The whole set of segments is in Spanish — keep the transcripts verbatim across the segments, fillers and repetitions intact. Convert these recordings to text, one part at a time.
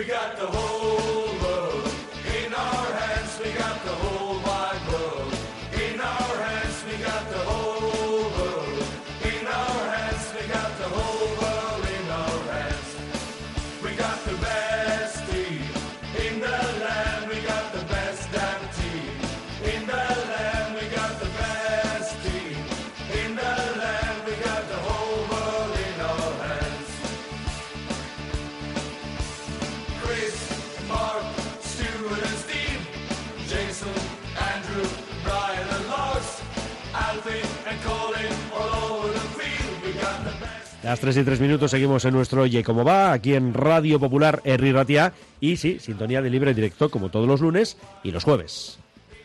got the whole world in our hands. We got the whole wide world in our hands. We got the whole world in our hands. We got the whole world in our hands. We got the best team in the land. We got the best damn team in the land. We got the best team in the land. We got the whole world in our hands. Chris, Mark, Stuart and Steve, Jason, Andrew, Brian and Lars, Alfie and Colin all over the field. We got the best. Las tres y tres minutos seguimos en nuestro Oye Cómo Va, aquí en Radio Popular Herri Ratia. Y sí, sintonía de libre directo como todos los lunes y los jueves.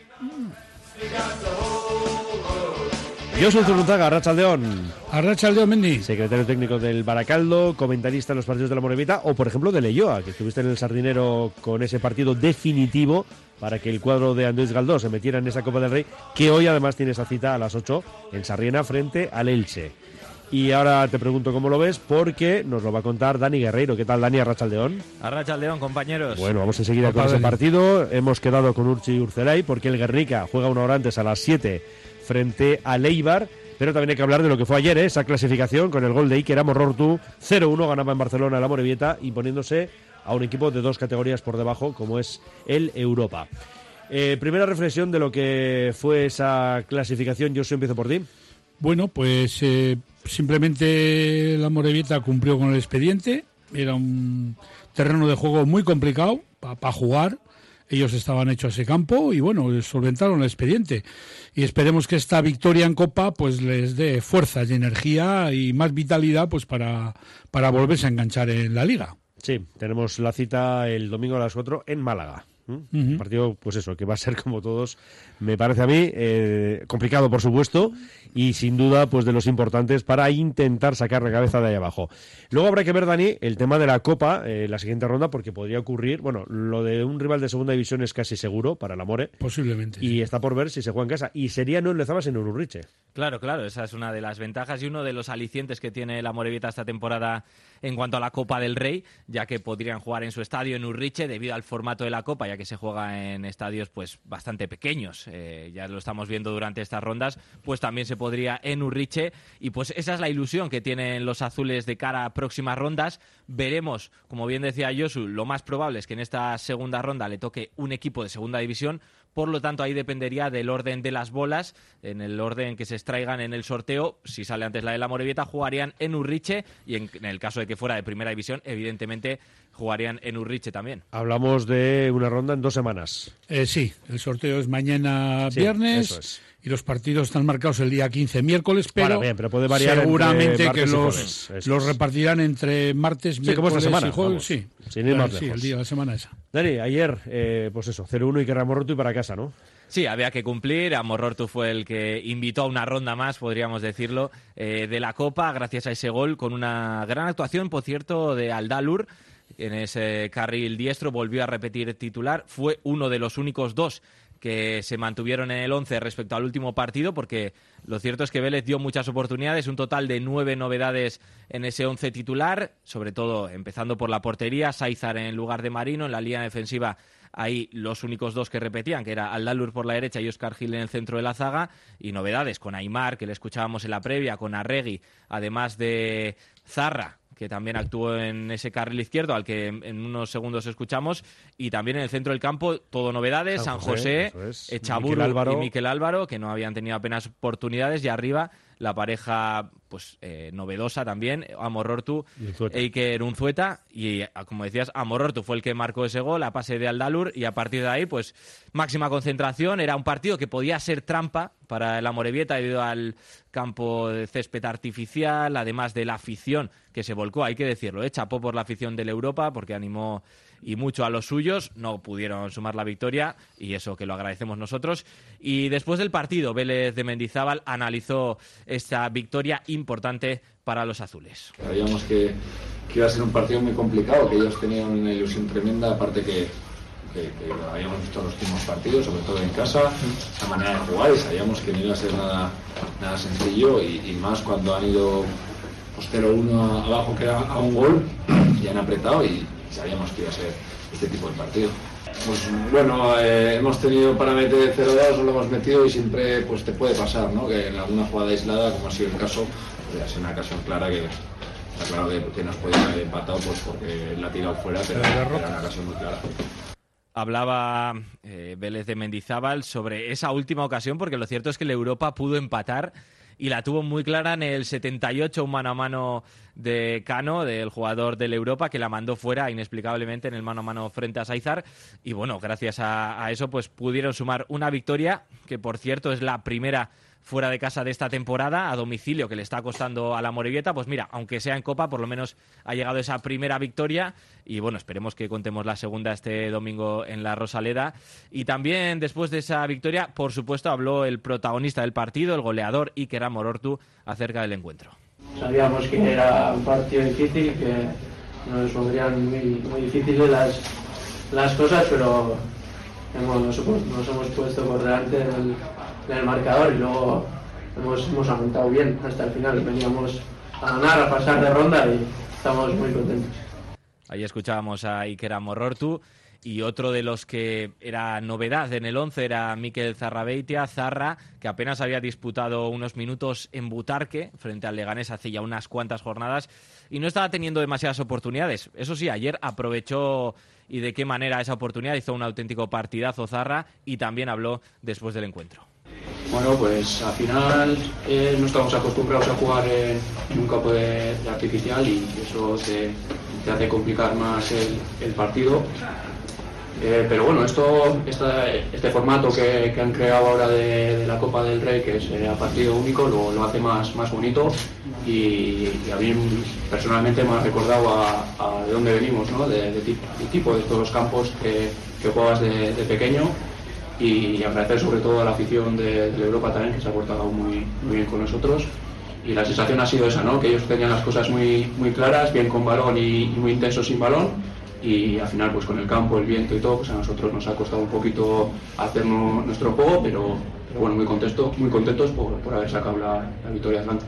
We got the whole world. Yo soy Zurunzaga, Arratsaldeon. Arratsaldeon, Mendy. Secretario técnico del Baracaldo, comentarista en los partidos de la Morevieta, o por ejemplo de Leioa, que estuviste en el Sardinero con ese partido definitivo para que el cuadro de Andrés Galdós se metiera en esa Copa del Rey, que hoy además tiene esa cita a las ocho en Sarriena frente al Elche. Y ahora te pregunto cómo lo ves, porque nos lo va a contar Dani Guerreiro. ¿Qué tal, Dani? Arratsaldeon. Arratsaldeon, compañeros. Bueno, vamos enseguida Opa, con ese Dani. partido. Hemos quedado con Urchi y Urzelay, porque el Guernica juega una hora antes a las siete frente al Eibar. Pero también hay que hablar de lo que fue ayer, ¿eh? Esa clasificación con el gol de Iker Amorortu. cero uno ganaba en Barcelona la Morevieta, imponiéndose a un equipo de dos categorías por debajo, como es el Europa. Eh, primera reflexión de lo que fue esa clasificación. Yo empiezo por ti. Bueno, pues eh, simplemente la Morevieta cumplió con el expediente. Era un terreno de juego muy complicado para pa jugar. Ellos estaban hechos a ese campo y bueno, solventaron el expediente. Y esperemos que esta victoria en Copa pues les dé fuerzas y energía y más vitalidad pues para, para volverse a enganchar en la Liga. Sí, tenemos la cita el domingo a las cuatro en Málaga. ¿Mm? Uh-huh. Un partido, pues eso, que va a ser como todos, me parece a mí, eh, complicado por supuesto, y sin duda pues de los importantes para intentar sacar la cabeza de ahí abajo. Luego habrá que ver, Dani, el tema de la Copa, eh, la siguiente ronda, porque podría ocurrir, bueno, lo de un rival de segunda división es casi seguro para la More. Posiblemente. Y sí. está por ver si se juega en casa. Y sería no en Lezama, sino en Urriche. Claro, claro, esa es una de las ventajas y uno de los alicientes que tiene la Morevieta esta temporada en cuanto a la Copa del Rey, ya que podrían jugar en su estadio en Urriche debido al formato de la Copa, ya que se juega en estadios pues bastante pequeños, eh, ya lo estamos viendo durante estas rondas, pues también se podría en Urriche, y pues esa es la ilusión que tienen los azules de cara a próximas rondas. Veremos, como bien decía Josu, lo más probable es que en esta segunda ronda le toque un equipo de segunda división. Por lo tanto, ahí dependería del orden de las bolas, en el orden que se extraigan en el sorteo. Si sale antes la de la Morevieta, jugarían en Urriche, y en, en el caso de que fuera de primera división, evidentemente jugarían en Urriche también. Hablamos de una ronda en dos semanas. Eh, sí, el sorteo es mañana Sí, viernes eso es. y los partidos están marcados el día quince miércoles, pero, Bueno, bien, pero puede variar seguramente entre que martes y los, jueves, eso los es. repartirán entre martes, Sí, como esta miércoles semana, y jueves. vamos, Sí, sin ir más sí, lejos. el día, la semana esa. Dani, ayer, eh, pues eso, cero uno y que Ramorroto y para casa, ¿no? Sí, había que cumplir. Amorortu fue el que invitó a una ronda más, podríamos decirlo, eh, de la Copa, gracias a ese gol, con una gran actuación, por cierto, de Aldalur. En ese carril diestro volvió a repetir titular. Fue uno de los únicos dos que se mantuvieron en el once respecto al último partido, porque lo cierto es que Vélez dio muchas oportunidades, un total de nueve novedades en ese once titular, sobre todo empezando por la portería, Saizar en lugar de Marino, en la línea defensiva ahí los únicos dos que repetían, que era Aldalur por la derecha y Óscar Gil en el centro de la zaga, y novedades con Aimar, que le escuchábamos en la previa, con Arregui, además de Zarra, que también actuó en ese carril izquierdo, al que en unos segundos escuchamos, y también en el centro del campo, todo novedades, San, San José, José Echaburro y Miquel Álvaro, que no habían tenido apenas oportunidades, y arriba la pareja pues eh, novedosa también, Amorortu e Iker Unzueta, y como decías, Amorortu fue el que marcó ese gol a pase de Aldalur, y a partir de ahí pues máxima concentración. Era un partido que podía ser trampa para la Morevieta debido al campo de césped artificial, además de la afición que se volcó, hay que decirlo, ¿eh? Chapó por la afición del Europa porque animó y mucho a los suyos, no pudieron sumar la victoria, y eso que lo agradecemos nosotros. Y después del partido, Vélez de Mendizábal analizó esta victoria importante para los azules. Sabíamos que, que iba a ser un partido muy complicado, que ellos tenían una ilusión tremenda, aparte que, que, que habíamos visto los últimos partidos, sobre todo en casa, esa manera de jugar, y sabíamos que no iba a ser nada, nada sencillo, y, y más cuando han ido pues, cero uno abajo, que era a un gol, y han apretado, y sabíamos que iba a ser este tipo de partido. Pues bueno, eh, hemos tenido para meter cero dos, lo hemos metido y siempre pues te puede pasar, ¿no? Que en alguna jugada aislada, como ha sido el caso, pues, es una ocasión clara que está claro que, que nos podía haber empatado pues porque la ha tirado fuera, pero era una ocasión muy clara. Hablaba eh, Vélez de Mendizábal sobre esa última ocasión, porque lo cierto es que el Europa pudo empatar y la tuvo muy clara en el setenta y ocho, un mano a mano de Cano, del jugador del Europa, que la mandó fuera inexplicablemente en el mano a mano frente a Saizar. Y bueno, gracias a, a eso pues pudieron sumar una victoria, que por cierto es la primera fuera de casa de esta temporada, a domicilio, que le está costando a la Amorebieta. Pues mira, aunque sea en Copa, por lo menos ha llegado esa primera victoria y bueno, esperemos que contemos la segunda este domingo en la Rosaleda. Y también después de esa victoria, por supuesto, habló el protagonista del partido, el goleador Iker Amorortu, acerca del encuentro. Sabíamos que era un partido difícil, que nos pondrían muy, muy difíciles las, las cosas, pero hemos, nos, nos hemos puesto por delante en el, en el marcador y luego hemos, hemos aguantado bien hasta el final. Veníamos a ganar, a pasar de ronda y estamos muy contentos. Ahí escuchábamos a Iker Amorortu. Y otro de los que era novedad en el once era Mikel Zarrabeitia, Zarra, que apenas había disputado unos minutos en Butarque frente al Leganés hace ya unas cuantas jornadas y no estaba teniendo demasiadas oportunidades. Eso sí, ayer aprovechó y de qué manera esa oportunidad, hizo un auténtico partidazo Zarra y también habló después del encuentro. Bueno, pues al final eh, no estamos acostumbrados a jugar en, en un campo de, de artificial y eso te, te hace complicar más el, el partido. Eh, pero bueno, esto, esta, este formato que, que han creado ahora de, de la Copa del Rey, que es eh, a partido único, lo, lo hace más, más bonito y, y a mí personalmente me ha recordado a, a de dónde venimos, ¿no? de, de, tipo, de tipo de todos los campos que, que juegas de, de pequeño y, y agradecer sobre todo a la afición de, de Europa también, que se ha portado muy, muy bien con nosotros. Y la sensación ha sido esa, ¿no? Que ellos tenían las cosas muy, muy claras, bien con balón y, y muy intensos sin balón. Y al final pues con el campo, el viento y todo, pues a nosotros nos ha costado un poquito hacer nuestro juego, pero, pero bueno, muy contentos, muy contentos por, por haber sacado la, la victoria adelante.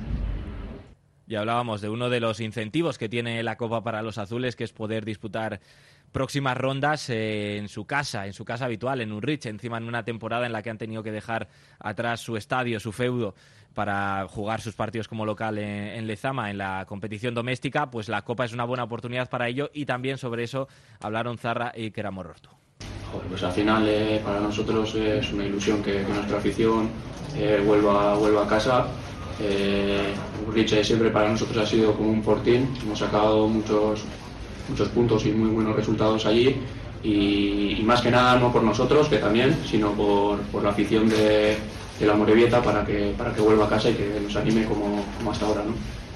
Y hablábamos de uno de los incentivos que tiene la Copa para los azules, que es poder disputar próximas rondas eh, en su casa, en su casa habitual, en Urrich, encima en una temporada en la que han tenido que dejar atrás su estadio, su feudo, para jugar sus partidos como local en, en Lezama, en la competición doméstica. Pues la Copa es una buena oportunidad para ello y también sobre eso hablaron Zarra y Iker Amorortu. Pues al final eh, para nosotros eh, es una ilusión que, que nuestra afición eh, vuelva, vuelva a casa. Eh, Urrich siempre para nosotros ha sido como un fortín, hemos sacado muchos, muchos puntos y muy buenos resultados allí y, y más que nada no por nosotros, que también, sino por, por la afición de de la Amorebieta para que para que vuelva a casa y que nos anime como, como hasta ahora, ¿no?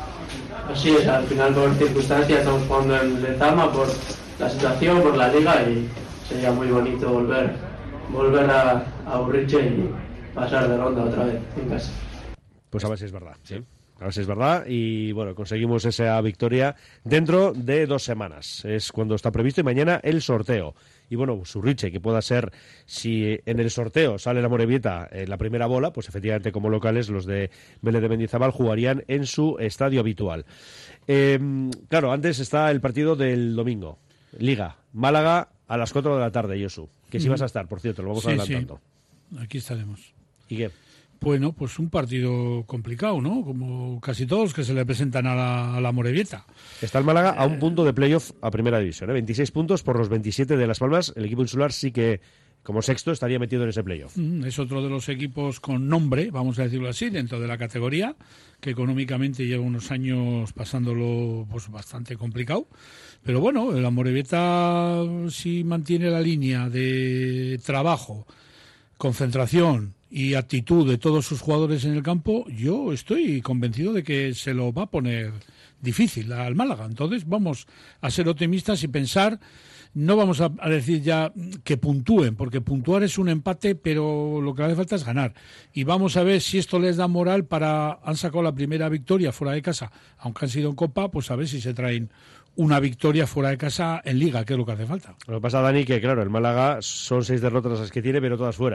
Así es, al final por circunstancias estamos jugando en Lezama, por la situación, por la liga y sería muy bonito volver volver a, a Urrich y pasar de ronda otra vez en casa. Pues a ver si es verdad, sí. A ver si es verdad y bueno, conseguimos esa victoria dentro de dos semanas. Es cuando está previsto y mañana el sorteo. Y bueno, Urrich, que pueda ser, si en el sorteo sale la Amorebieta en la primera bola, pues efectivamente como locales los de Vélez de Mendizábal jugarían en su estadio habitual. Eh, claro, antes está el partido del domingo. Liga, Málaga a las cuatro de la tarde, Josu. Que si vas a estar, por cierto, lo vamos sí, adelantando. Sí. Aquí estaremos. ¿Y qué? Bueno, pues un partido complicado, ¿no? Como casi todos que se le presentan a la, a la Amorebieta. Está el Málaga a un punto de playoff a Primera División, ¿eh? veintiséis puntos por los veintisiete de Las Palmas. El equipo insular sí que, como sexto, estaría metido en ese playoff. Mm, es otro de los equipos con nombre, vamos a decirlo así, dentro de la categoría, que económicamente lleva unos años pasándolo pues bastante complicado. Pero bueno, el Amorebieta si mantiene la línea de trabajo, concentración y actitud de todos sus jugadores en el campo, yo estoy convencido de que se lo va a poner difícil al Málaga. Entonces vamos a ser optimistas y pensar, no vamos a, a decir ya que puntúen, porque puntuar es un empate, pero lo que hace falta es ganar. Y vamos a ver si esto les da moral para, han sacado la primera victoria fuera de casa, aunque han sido en Copa, pues a ver si se traen una victoria fuera de casa en Liga, que es lo que hace falta. Lo que pasa, Dani, que claro, el Málaga son seis derrotas las que tiene, pero todas fuera.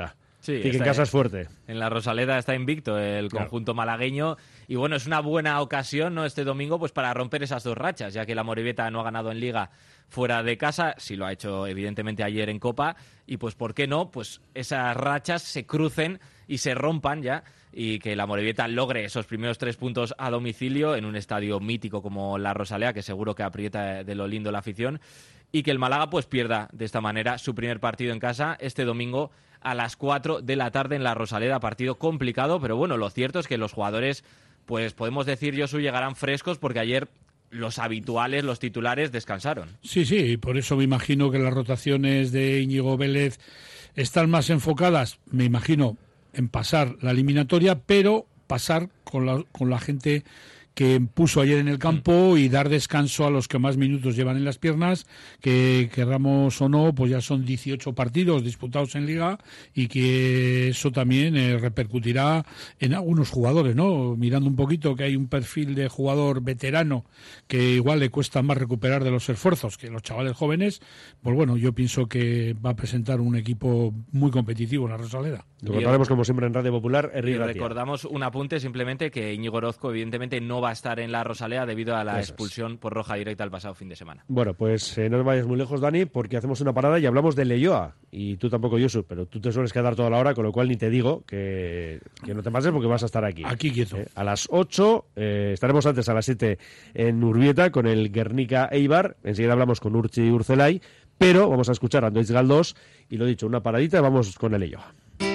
Sí, y que en está- casa es fuerte. En la Rosaleda está invicto el Claro. conjunto malagueño y bueno, es una buena ocasión, ¿no? Este domingo pues para romper esas dos rachas, ya que la Amorebieta no ha ganado en Liga fuera de casa, sí lo ha hecho evidentemente ayer en Copa y pues ¿por qué no? Pues esas rachas se crucen y se rompan ya y que la Amorebieta logre esos primeros tres puntos a domicilio en un estadio mítico como la Rosaleda, que seguro que aprieta de lo lindo la afición, y que el Málaga pues pierda de esta manera su primer partido en casa este domingo a las cuatro de la tarde en la Rosaleda. Partido complicado, pero bueno, lo cierto es que los jugadores, pues podemos decir, Josu, llegarán frescos porque ayer los habituales, los titulares, descansaron. Sí, sí, y por eso me imagino que las rotaciones de Íñigo Vélez están más enfocadas, me imagino, en pasar la eliminatoria, pero pasar con la, con la gente que puso ayer en el campo y dar descanso a los que más minutos llevan en las piernas, que querramos o no, pues ya son dieciocho partidos disputados en Liga y que eso también eh, repercutirá en algunos jugadores, ¿no? Mirando un poquito que hay un perfil de jugador veterano que igual le cuesta más recuperar de los esfuerzos que los chavales jóvenes, pues bueno, yo pienso que va a presentar un equipo muy competitivo en la Rosaleda. Lo contaremos como siempre en Radio Popular, Herri Y Ratia. recordamos un apunte simplemente que Íñigo Orozco evidentemente no va a estar en la Rosaleda debido a la Eso es. expulsión por roja directa el pasado fin de semana. Bueno, pues eh, no nos vayas muy lejos, Dani, porque hacemos una parada y hablamos de Leioa. Y tú tampoco, Josu, pero tú te sueles quedar toda la hora, con lo cual ni te digo que, que no te pases porque vas a estar aquí. Aquí quieto. Eh, a las ocho, eh, estaremos antes a las siete en Urbieta con el Guernica Eibar. Enseguida hablamos con Urchi Urzelay, pero vamos a escuchar a Andoitz Galdós y lo dicho, una paradita y vamos con el Leioa.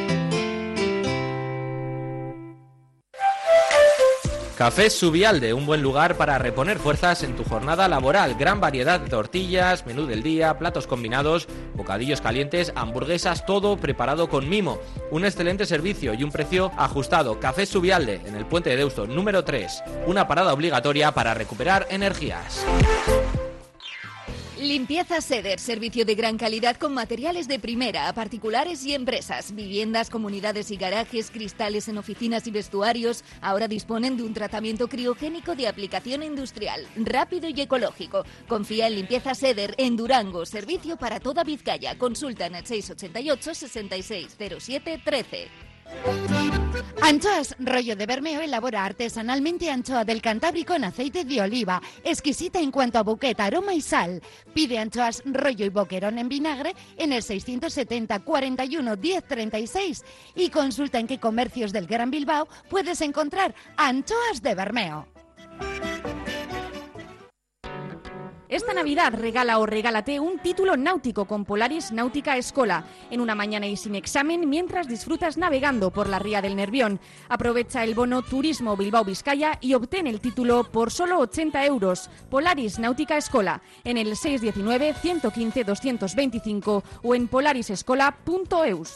Café Subialde, un buen lugar para reponer fuerzas en tu jornada laboral. Gran variedad de tortillas, menú del día, platos combinados, bocadillos calientes, hamburguesas, todo preparado con mimo. Un excelente servicio y un precio ajustado. Café Subialde, en el Puente de Deusto, número tres. Una parada obligatoria para recuperar energías. Limpieza Seder, servicio de gran calidad con materiales de primera a particulares y empresas. Viviendas, comunidades y garajes, cristales en oficinas y vestuarios. Ahora disponen de un tratamiento criogénico de aplicación industrial, rápido y ecológico. Confía en Limpieza Seder en Durango, servicio para toda Vizcaya. Consulta en el seis ocho ocho, sesenta y seis cero siete trece. Anchoas Rollo de Bermeo elabora artesanalmente anchoa del Cantábrico en aceite de oliva, exquisita en cuanto a bouquet, aroma y sal. Pide anchoas Rollo y Boquerón en vinagre en el seiscientos setenta, cuarenta y uno, diez, treinta y seis y consulta en qué comercios del Gran Bilbao puedes encontrar anchoas de Bermeo. Esta Navidad regala o regálate un título náutico con Polaris Náutica Escola, en una mañana y sin examen mientras disfrutas navegando por la ría del Nervión. Aprovecha el bono Turismo Bilbao Vizcaya y obtén el título por solo ochenta euros. Polaris Náutica Escola, en el seiscientos diecinueve, ciento quince, doscientos veinticinco o en polarisescola punto eus.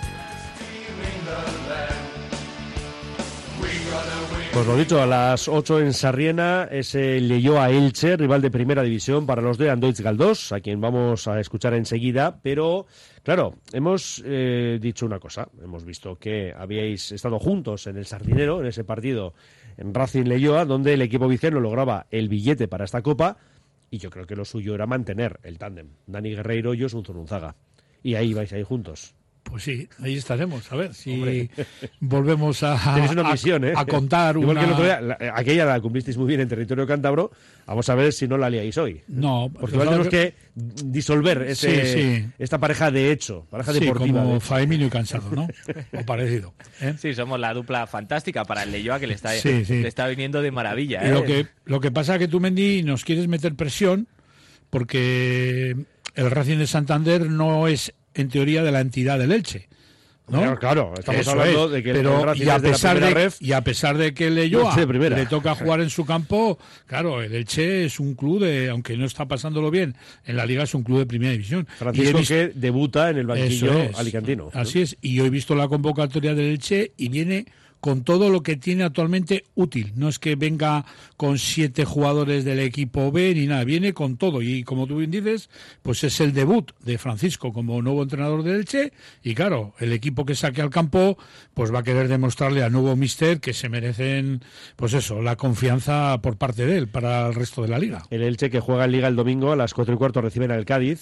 Pues lo dicho, a las ocho en Sarriena, ese Leioa Elche, rival de primera división para los de Andoitz Galdós, a quien vamos a escuchar enseguida, pero claro, hemos eh, dicho una cosa, hemos visto que habíais estado juntos en el Sardinero, en ese partido en Racing Leioa, donde el equipo vizcaíno lograba el billete para esta copa, y yo creo que lo suyo era mantener el tándem, Dani Guerreiro y Josu Zurunzaga, y ahí vais ahí juntos. Pues sí, ahí estaremos, a ver si Hombre. volvemos a, Tenéis una a- misión, ¿eh? a contar Igual una... que el otro día, la- aquella la cumplisteis muy bien en territorio cántabro, vamos a ver si no la liáis hoy. No, Porque igual tenemos que disolver ese, Sí, sí. esta pareja de hecho, pareja Sí, deportiva. de como hecho. Faemino y Cansado, ¿no? O parecido. ¿eh? Sí, somos la dupla fantástica para el Leioa que le está, Sí, sí. le está viniendo de maravilla. ¿eh? Lo que, lo que pasa es que tú, Mendy, nos quieres meter presión porque el Racing de Santander no es, en teoría, de la entidad del Elche. ¿no? Claro, claro, estamos Eso hablando es, de que el pero Racing y a es de la pesar primera de, ref, y a pesar de que el Leioa no es de primera. le toca jugar en su campo, claro, el Elche es un club de, aunque no está pasándolo bien en la liga, es un club de primera división. Y he Francisco visto- que debuta en el banquillo Eso es. alicantino. ¿no? Así es, y yo he visto la convocatoria del Elche y viene con todo lo que tiene actualmente útil. No es que venga con siete jugadores del equipo B ni nada, viene con todo. Y como tú bien dices, pues es el debut de Francisco como nuevo entrenador del Elche. Y claro, el equipo que saque al campo, pues va a querer demostrarle al nuevo míster que se merecen, pues eso, la confianza por parte de él para el resto de la liga. El Elche que juega en Liga el domingo a las cuatro y cuarto reciben al Cádiz.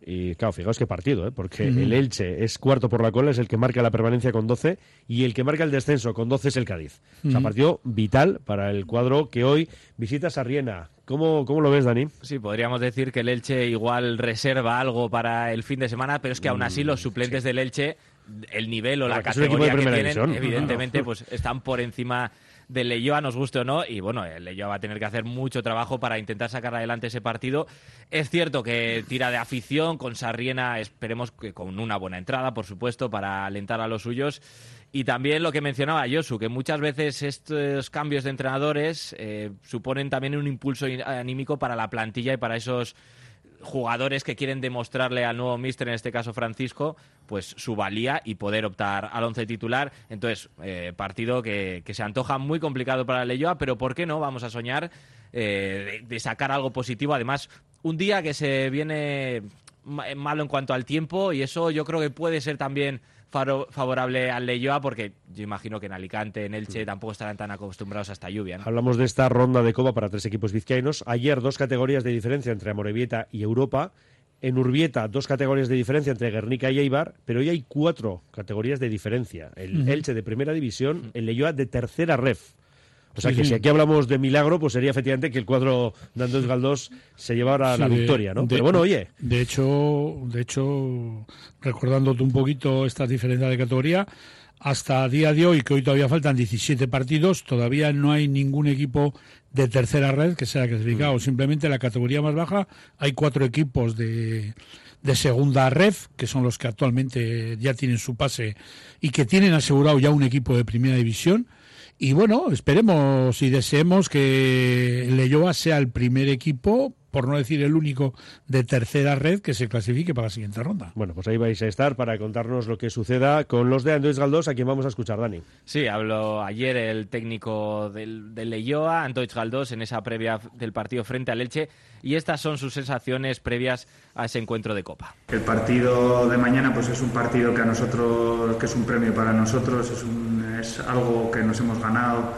Y claro, fijaos qué partido, ¿eh? Porque Mm. el Elche es cuarto por la cola, es el que marca la permanencia con doce, y el que marca el descenso con doce es el Cádiz. O sea, Mm. partido vital para el cuadro que hoy visita Sarriena. ¿Cómo, cómo lo ves, Dani? Sí, podríamos decir que el Elche igual reserva algo para el fin de semana, pero es que aún así los suplentes del Elche, el nivel o la Claro, que es un equipo de categoría que primera tienen, división. evidentemente, pues están por encima del Leioa, nos guste o no, y bueno, el Leioa va a tener que hacer mucho trabajo para intentar sacar adelante ese partido. Es cierto que tira de afición, con Sarriena esperemos que con una buena entrada, por supuesto, para alentar a los suyos. Y también lo que mencionaba Josu, que muchas veces estos cambios de entrenadores eh, suponen también un impulso anímico para la plantilla y para esos jugadores que quieren demostrarle al nuevo míster, en este caso Francisco, pues su valía y poder optar al once titular. Entonces, eh, partido que, que se antoja muy complicado para el Leioa, pero ¿por qué no? Vamos a soñar eh, de, de sacar algo positivo. Además, un día que se viene ma- malo en cuanto al tiempo, y eso yo creo que puede ser también faro- favorable al Leioa, porque yo imagino que en Alicante, en Elche, tampoco estarán tan acostumbrados a esta lluvia, ¿no? Hablamos de esta ronda de Copa para tres equipos vizcaínos. Ayer dos categorías de diferencia entre Amorebieta y Europa. En Urbieta dos categorías de diferencia entre Guernica y Eibar, pero hoy hay cuatro categorías de diferencia. El Ujú. Elche de primera división, el Leioa de tercera ref. O sea Sí, que sí. si aquí hablamos de milagro, pues sería efectivamente que el cuadro de Andrés Galdós se llevara Sí, la de- victoria, ¿no? de- Pero bueno, oye, De hecho, de hecho, recordándote un poquito estas diferencias de categoría, hasta día de hoy, que hoy todavía faltan diecisiete partidos, todavía no hay ningún equipo de tercera red que sea clasificado. Mm. Simplemente en la categoría más baja hay cuatro equipos de, de segunda red, que son los que actualmente ya tienen su pase y que tienen asegurado ya un equipo de primera división. Y bueno, esperemos y deseemos que el Leioa sea el primer equipo, por no decir el único, de tercera red que se clasifique para la siguiente ronda. bueno, pues ahí vais a estar para contarnos lo que suceda con los de Andrés Galdós, a quien vamos a escuchar, Dani. Sí, habló ayer el técnico del, del Leioa, Antoich Galdós, en esa previa del partido frente al Elche, y estas son sus sensaciones previas a ese encuentro de Copa. El partido de mañana pues es un partido que a nosotros, que es un premio para nosotros, es, un, es algo que nos hemos ganado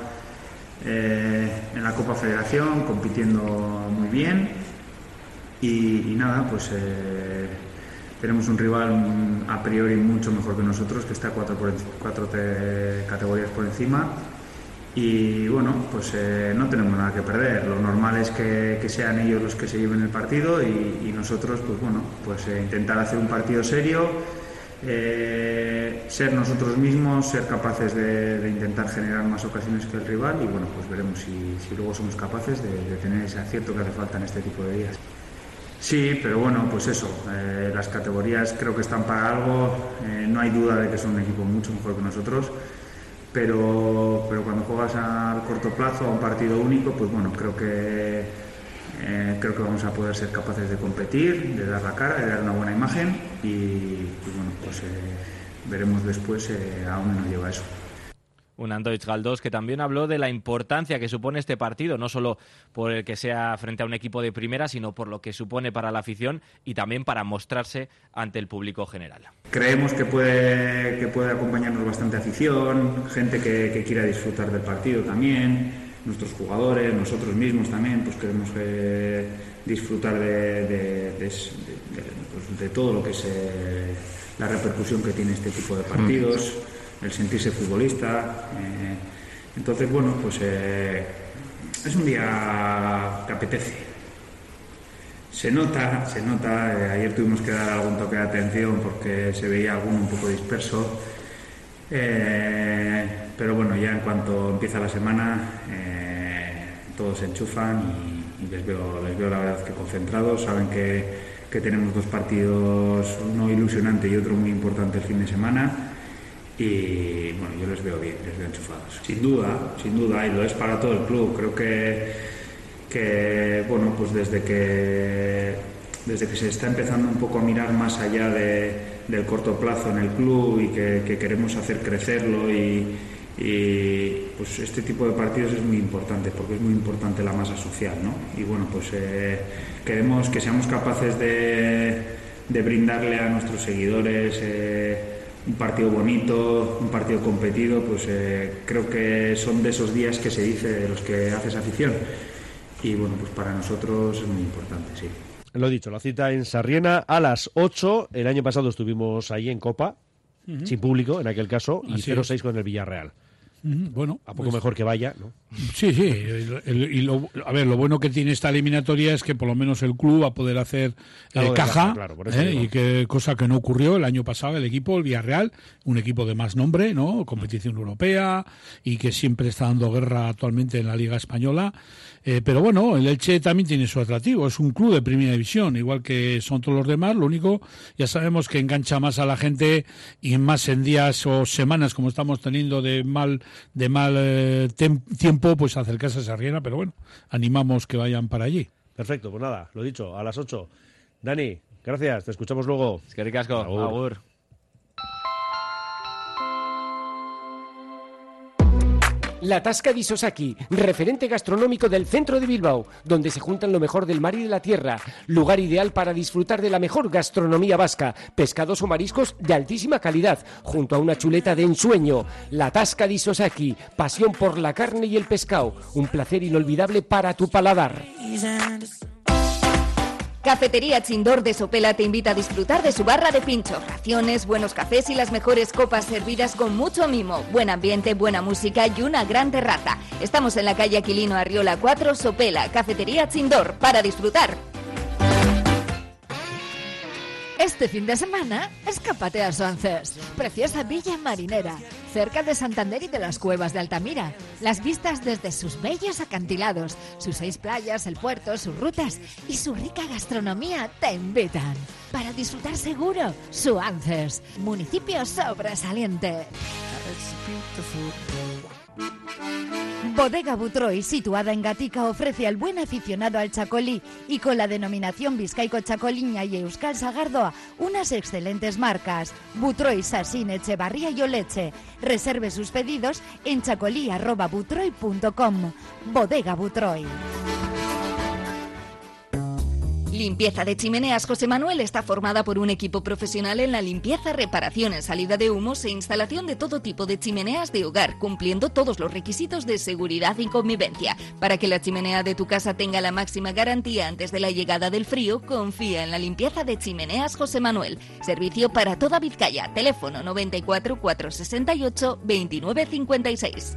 eh, en la Copa Federación, compitiendo muy bien, y, y nada, pues eh, tenemos un rival mm, a priori mucho mejor que nosotros, que está cuatro, por, enci- cuatro te- categorías por encima. Y bueno, pues eh, no tenemos nada que perder. Lo normal es que, que sean ellos los que se lleven el partido y, y nosotros, pues bueno, pues eh, intentar hacer un partido serio, eh, ser nosotros mismos, ser capaces de, de intentar generar más ocasiones que el rival y bueno, pues veremos si, si luego somos capaces de, de tener ese acierto que hace falta en este tipo de días. Sí, pero bueno, pues eso, eh, las categorías creo que están para algo, eh, no hay duda de que son un equipo mucho mejor que nosotros. Pero, pero cuando juegas a corto plazo, a un partido único, pues bueno, creo que eh, creo que vamos a poder ser capaces de competir, de dar la cara, de dar una buena imagen y, y bueno, pues eh, veremos después eh, a dónde nos lleva eso. Un Antoich Galdós que también habló de la importancia que supone este partido, no solo por el que sea frente a un equipo de primera, sino por lo que supone para la afición y también para mostrarse ante el público general. Creemos que puede, que puede acompañarnos bastante afición, gente que, que quiera disfrutar del partido también, nuestros jugadores, nosotros mismos también, pues queremos eh, disfrutar de, de, de, de, de, pues de todo lo que es eh, la repercusión que tiene este tipo de partidos. El sentirse futbolista. Eh, entonces, bueno, pues eh, es un día que apetece. Se nota, se nota. Eh, ayer tuvimos que dar algún toque de atención porque se veía alguno un poco disperso. Eh, pero bueno, ya en cuanto empieza la semana, eh, todos se enchufan y, y les veo, les veo la verdad que concentrados. Saben que, que tenemos dos partidos, uno ilusionante y otro muy importante el fin de semana. Y bueno, yo les veo bien, les veo enchufados. Sin duda, sin duda, y lo es para todo el club. Creo que, que bueno, pues desde que desde que se está empezando un poco a mirar más allá de, del corto plazo en el club y que, que queremos hacer crecerlo y, y pues este tipo de partidos es muy importante porque es muy importante la masa social, ¿no? Y bueno, pues eh, queremos que seamos capaces de, de brindarle a nuestros seguidores eh, un partido bonito, un partido competido, pues eh, creo que son de esos días que se dice de los que haces afición y bueno, pues para nosotros es muy importante, sí. Lo dicho, la cita en Sarriena a las ocho. El año pasado estuvimos ahí en Copa, uh-huh. sin público en aquel caso, y cero seis con el Villarreal. Bueno, a poco pues, mejor que vaya, ¿no? Sí, sí. El, el, y lo, a ver, lo bueno que tiene esta eliminatoria es que por lo menos el club va a poder hacer eh, caja, caja claro, por eso eh, y que cosa que no ocurrió el año pasado el equipo, el Villarreal, un equipo de más nombre, ¿no? Competición europea y que siempre está dando guerra actualmente en la Liga Española. Eh, pero bueno, el Elche también tiene su atractivo, es un club de primera división, igual que son todos los demás. Lo único, ya sabemos que engancha más a la gente y más en días o semanas como estamos teniendo de mal de mal eh, tem- tiempo, pues acercarse a Sarriena, pero bueno, animamos que vayan para allí. Perfecto, pues nada, lo dicho, a las ocho. Dani, gracias, te escuchamos luego. Es que ricasco, agur. agur. La Tasca di Sosaki, referente gastronómico del centro de Bilbao, donde se juntan lo mejor del mar y de la tierra. Lugar ideal para disfrutar de la mejor gastronomía vasca, pescados o mariscos de altísima calidad, junto a una chuleta de ensueño. La Tasca di Sosaki, pasión por la carne y el pescado, un placer inolvidable para tu paladar. Cafetería Chindor de Sopela te invita a disfrutar de su barra de pinchos, raciones, buenos cafés y las mejores copas servidas con mucho mimo, buen ambiente, buena música y una gran terraza. Estamos en la calle Aquilino Arriola cuatro, Sopela, Cafetería Chindor, para disfrutar. Este fin de semana, escápate a Suances, preciosa villa marinera, cerca de Santander y de las cuevas de Altamira. Las vistas desde sus bellos acantilados, sus seis playas, el puerto, sus rutas y su rica gastronomía te invitan. Para disfrutar seguro, Suances, municipio sobresaliente. Bodega Butroy, situada en Gatica, ofrece al buen aficionado al chacolí y con la denominación Bizcaico Chacoliña y Euskal Sagardoa unas excelentes marcas. Butroy, Sasín, Echevarría y Oleche. Reserve sus pedidos en chacolí arroba butroy punto com. Bodega Butroy. Limpieza de Chimeneas José Manuel está formada por un equipo profesional en la limpieza, reparación en salida de humos e instalación de todo tipo de chimeneas de hogar, cumpliendo todos los requisitos de seguridad y convivencia. Para que la chimenea de tu casa tenga la máxima garantía antes de la llegada del frío, confía en la limpieza de Chimeneas José Manuel. Servicio para toda Vizcaya. Teléfono noventa y cuatro, cuatrocientos sesenta y ocho, veintinueve cincuenta y seis.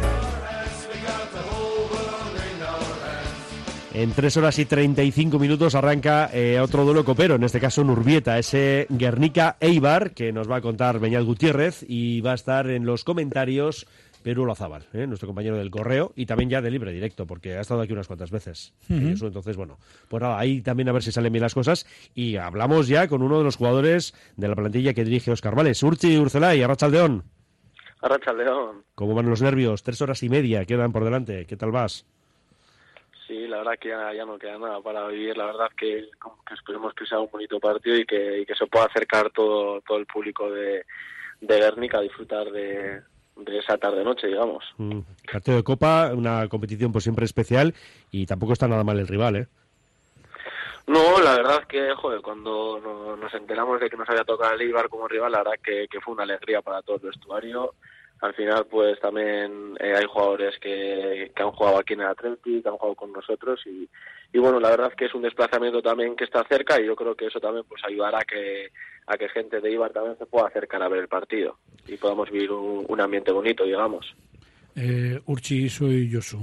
En tres horas y treinta y cinco minutos arranca eh, otro duelo copero, en este caso en Urbieta, ese Guernica-Eibar, que nos va a contar Beñat Gutiérrez, y va a estar en los comentarios Perú Olazábal, ¿eh? nuestro compañero del Correo, y también ya de Libre Directo, porque ha estado aquí unas cuantas veces. Uh-huh. Y eso, entonces, bueno, pues nada, ahí también a ver si salen bien las cosas, y hablamos ya con uno de los jugadores de la plantilla que dirige Óscar Vales, Urchi Urzelay, Arratsaldeón. Arratsaldeón. ¿Cómo van los nervios? Tres horas y media quedan por delante, ¿qué tal vas? Sí, la verdad que ya, ya no queda nada para vivir. La verdad que, que esperemos que sea un bonito partido y que, y que se pueda acercar todo todo el público de, de Guernica a disfrutar de, de esa tarde-noche, digamos. Mm, partido de Copa, una competición pues siempre especial y tampoco está nada mal el rival, ¿eh? No, la verdad que, joder, cuando no, nos enteramos de que nos había tocado el Eibar como rival, la verdad que, que fue una alegría para todo el vestuario. Al final, pues también eh, hay jugadores que, que han jugado aquí en el Athletic, que han jugado con nosotros y, y bueno, la verdad que es un desplazamiento también que está cerca y yo creo que eso también pues ayudará a que a que gente de Eibar también se pueda acercar a ver el partido y podamos vivir un, un ambiente bonito, digamos. Eh, Urchi, soy Josu.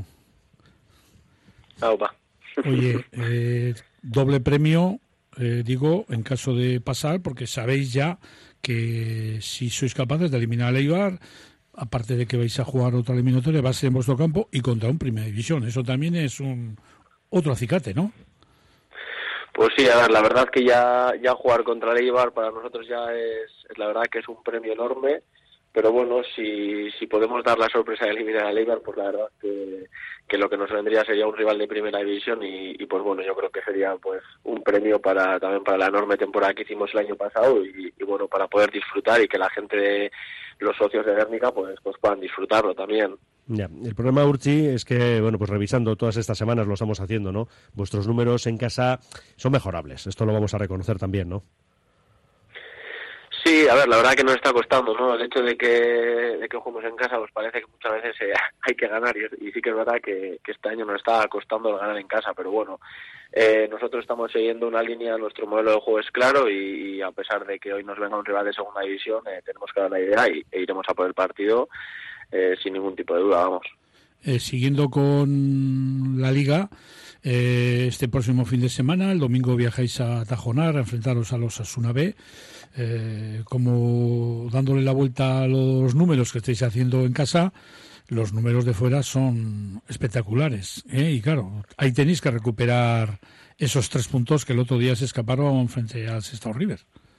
Aupa. Oye, eh, doble premio, eh, digo, en caso de pasar, porque sabéis ya que si sois capaces de eliminar al Eibar, aparte de que vais a jugar otra eliminatoria, va a ser en vuestro campo y contra un Primera División. Eso también es un otro acicate, ¿no? Pues sí, a ver, la verdad que ya ya jugar contra el Eibar para nosotros ya es, es la verdad que es un premio enorme, pero bueno, si si podemos dar la sorpresa de eliminar al Eibar, pues la verdad que, que lo que nos vendría sería un rival de Primera División y, y pues bueno, yo creo que sería pues un premio para también para la enorme temporada que hicimos el año pasado y, y bueno, para poder disfrutar y que la gente de los socios de Guernica pues pues puedan disfrutarlo también. Ya, el problema, Urchi, es que, bueno, pues revisando todas estas semanas lo estamos haciendo, ¿no? Vuestros números en casa son mejorables, esto lo vamos a reconocer también, ¿no? Sí, a ver, la verdad que nos está costando, ¿no? El hecho de que, de que juguemos en casa, pues parece que muchas veces eh, hay que ganar y, y sí que es verdad que, que este año nos está costando el ganar en casa, pero bueno, eh, nosotros estamos siguiendo una línea, nuestro modelo de juego es claro y, y a pesar de que hoy nos venga un rival de segunda división, eh, tenemos que dar la idea y, e iremos a por el partido eh, sin ningún tipo de duda, vamos. Eh, siguiendo con la Liga, eh, este próximo fin de semana, el domingo viajáis a Tajonar a enfrentaros a los Osasuna B, eh, como dándole la vuelta a los números que estáis haciendo en casa, los números de fuera son espectaculares, ¿eh? Y claro, ahí tenéis que recuperar esos tres puntos que el otro día se escaparon frente al Sestao River.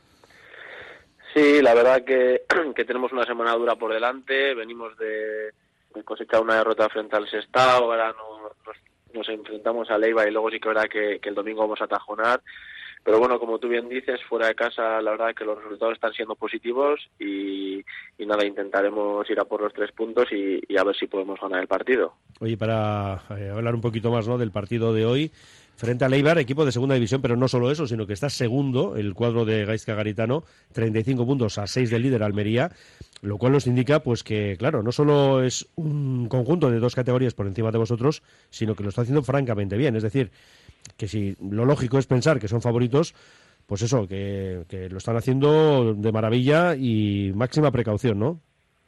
Sí, la verdad que, que tenemos una semana dura por delante, venimos de cosechar una derrota frente al Sestao, ahora no, nos, nos enfrentamos a Leiva y luego sí que es verdad que, que el domingo vamos a Tajonar, pero bueno, como tú bien dices, fuera de casa la verdad que los resultados están siendo positivos y, y nada, intentaremos ir a por los tres puntos y, y a ver si podemos ganar el partido. Oye, para eh, hablar un poquito más, ¿no?, del partido de hoy, frente a Leibar, equipo de segunda división, pero no solo eso, sino que está segundo el cuadro de Gaizka Garitano, treinta y cinco puntos a seis del líder Almería, lo cual nos indica pues que, claro, no solo es un conjunto de dos categorías por encima de vosotros, sino que lo está haciendo francamente bien. Es decir, que si lo lógico es pensar que son favoritos, pues eso, que, que lo están haciendo de maravilla y máxima precaución, ¿no?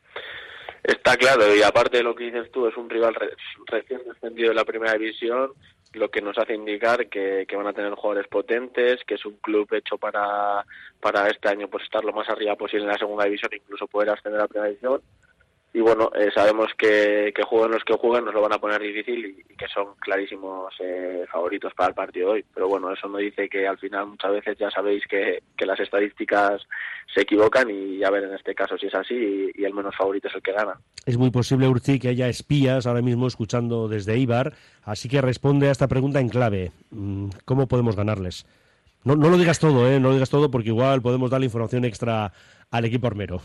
Está claro, y aparte de lo que dices tú, es un rival re- recién descendido de la primera división, lo que nos hace indicar que, que van a tener jugadores potentes, que es un club hecho para, para este año pues estar lo más arriba posible en la segunda división, incluso poder ascender a la primera división. Y bueno, eh, sabemos que, que jueguen los que jueguen, nos lo van a poner difícil y, y que son clarísimos eh, favoritos para el partido de hoy. Pero bueno, eso no dice que al final muchas veces ya sabéis que, que las estadísticas se equivocan y a ver en este caso si es así y, y el menos favorito es el que gana. Es muy posible, Urtzi, que haya espías ahora mismo escuchando desde Eibar, así que responde a esta pregunta en clave. ¿Cómo podemos ganarles? No, no lo digas todo, ¿eh? No lo digas todo porque igual podemos darle información extra al equipo armero.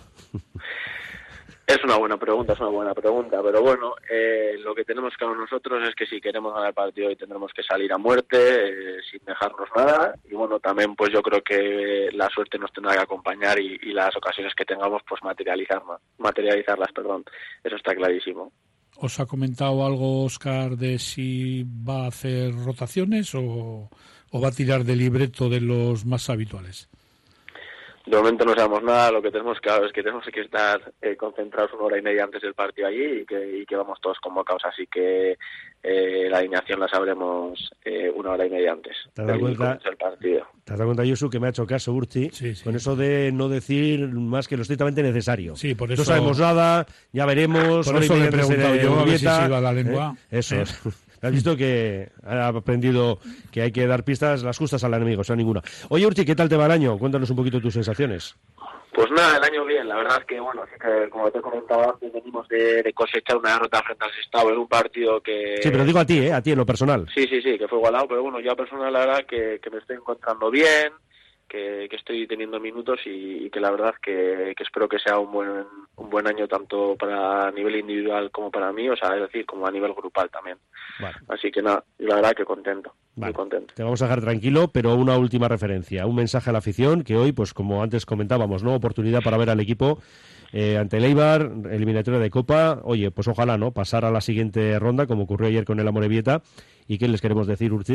Es una buena pregunta, es una buena pregunta, pero bueno, eh, lo que tenemos claro nosotros es que si queremos ganar el partido hoy tendremos que salir a muerte, eh, sin dejarnos nada, y bueno, también pues yo creo que la suerte nos tendrá que acompañar y, y las ocasiones que tengamos pues materializar, materializarlas, perdón, eso está clarísimo. ¿Os ha comentado algo, Óscar, de si va a hacer rotaciones o, o va a tirar de libreto de los más habituales? De momento no sabemos nada, lo que tenemos claro es que tenemos que estar eh, concentrados una hora y media antes del partido allí y que, y que vamos todos convocados, así que eh, la alineación la sabremos eh, una hora y media antes ¿Te has dado cuenta, del partido. ¿Te has dado cuenta, Josu, que me ha hecho caso Urtzi? Sí, sí. Con eso de no decir más que lo estrictamente necesario. Sí, por eso, no sabemos nada, ya veremos. Por eso le he preguntado yo a ver si se iba la lengua. ¿Eh? Eso ¿Eh? es. Has visto que ha aprendido que hay que dar pistas las justas al enemigo, o sea, ninguna. Oye, Urtzi, ¿qué tal te va el año? Cuéntanos un poquito tus sensaciones. Pues nada, el año bien, la verdad es que, bueno, sí que, como te comentaba antes, venimos de, de cosechar una derrota frente al Sestao en un partido que... Sí, pero digo a ti, ¿eh? A ti en lo personal. Sí, sí, sí, que fue igualado, pero bueno, yo personal la verdad que, que me estoy encontrando bien, que, que estoy teniendo minutos y, y que la verdad que, que espero que sea un buen un buen año tanto para nivel individual como para mí, o sea, es decir, como a nivel grupal también. Vale. Así que nada, la verdad que contento, Vale. muy contento. Te vamos a dejar tranquilo, pero una última referencia, un mensaje a la afición que hoy, pues como antes comentábamos, ¿no? Oportunidad para ver al equipo eh, ante el Eibar, eliminatoria de Copa. Oye, pues ojalá, ¿no? Pasar a la siguiente ronda, como ocurrió ayer con el Amorebieta. ¿Y qué les queremos decir, Urtzi?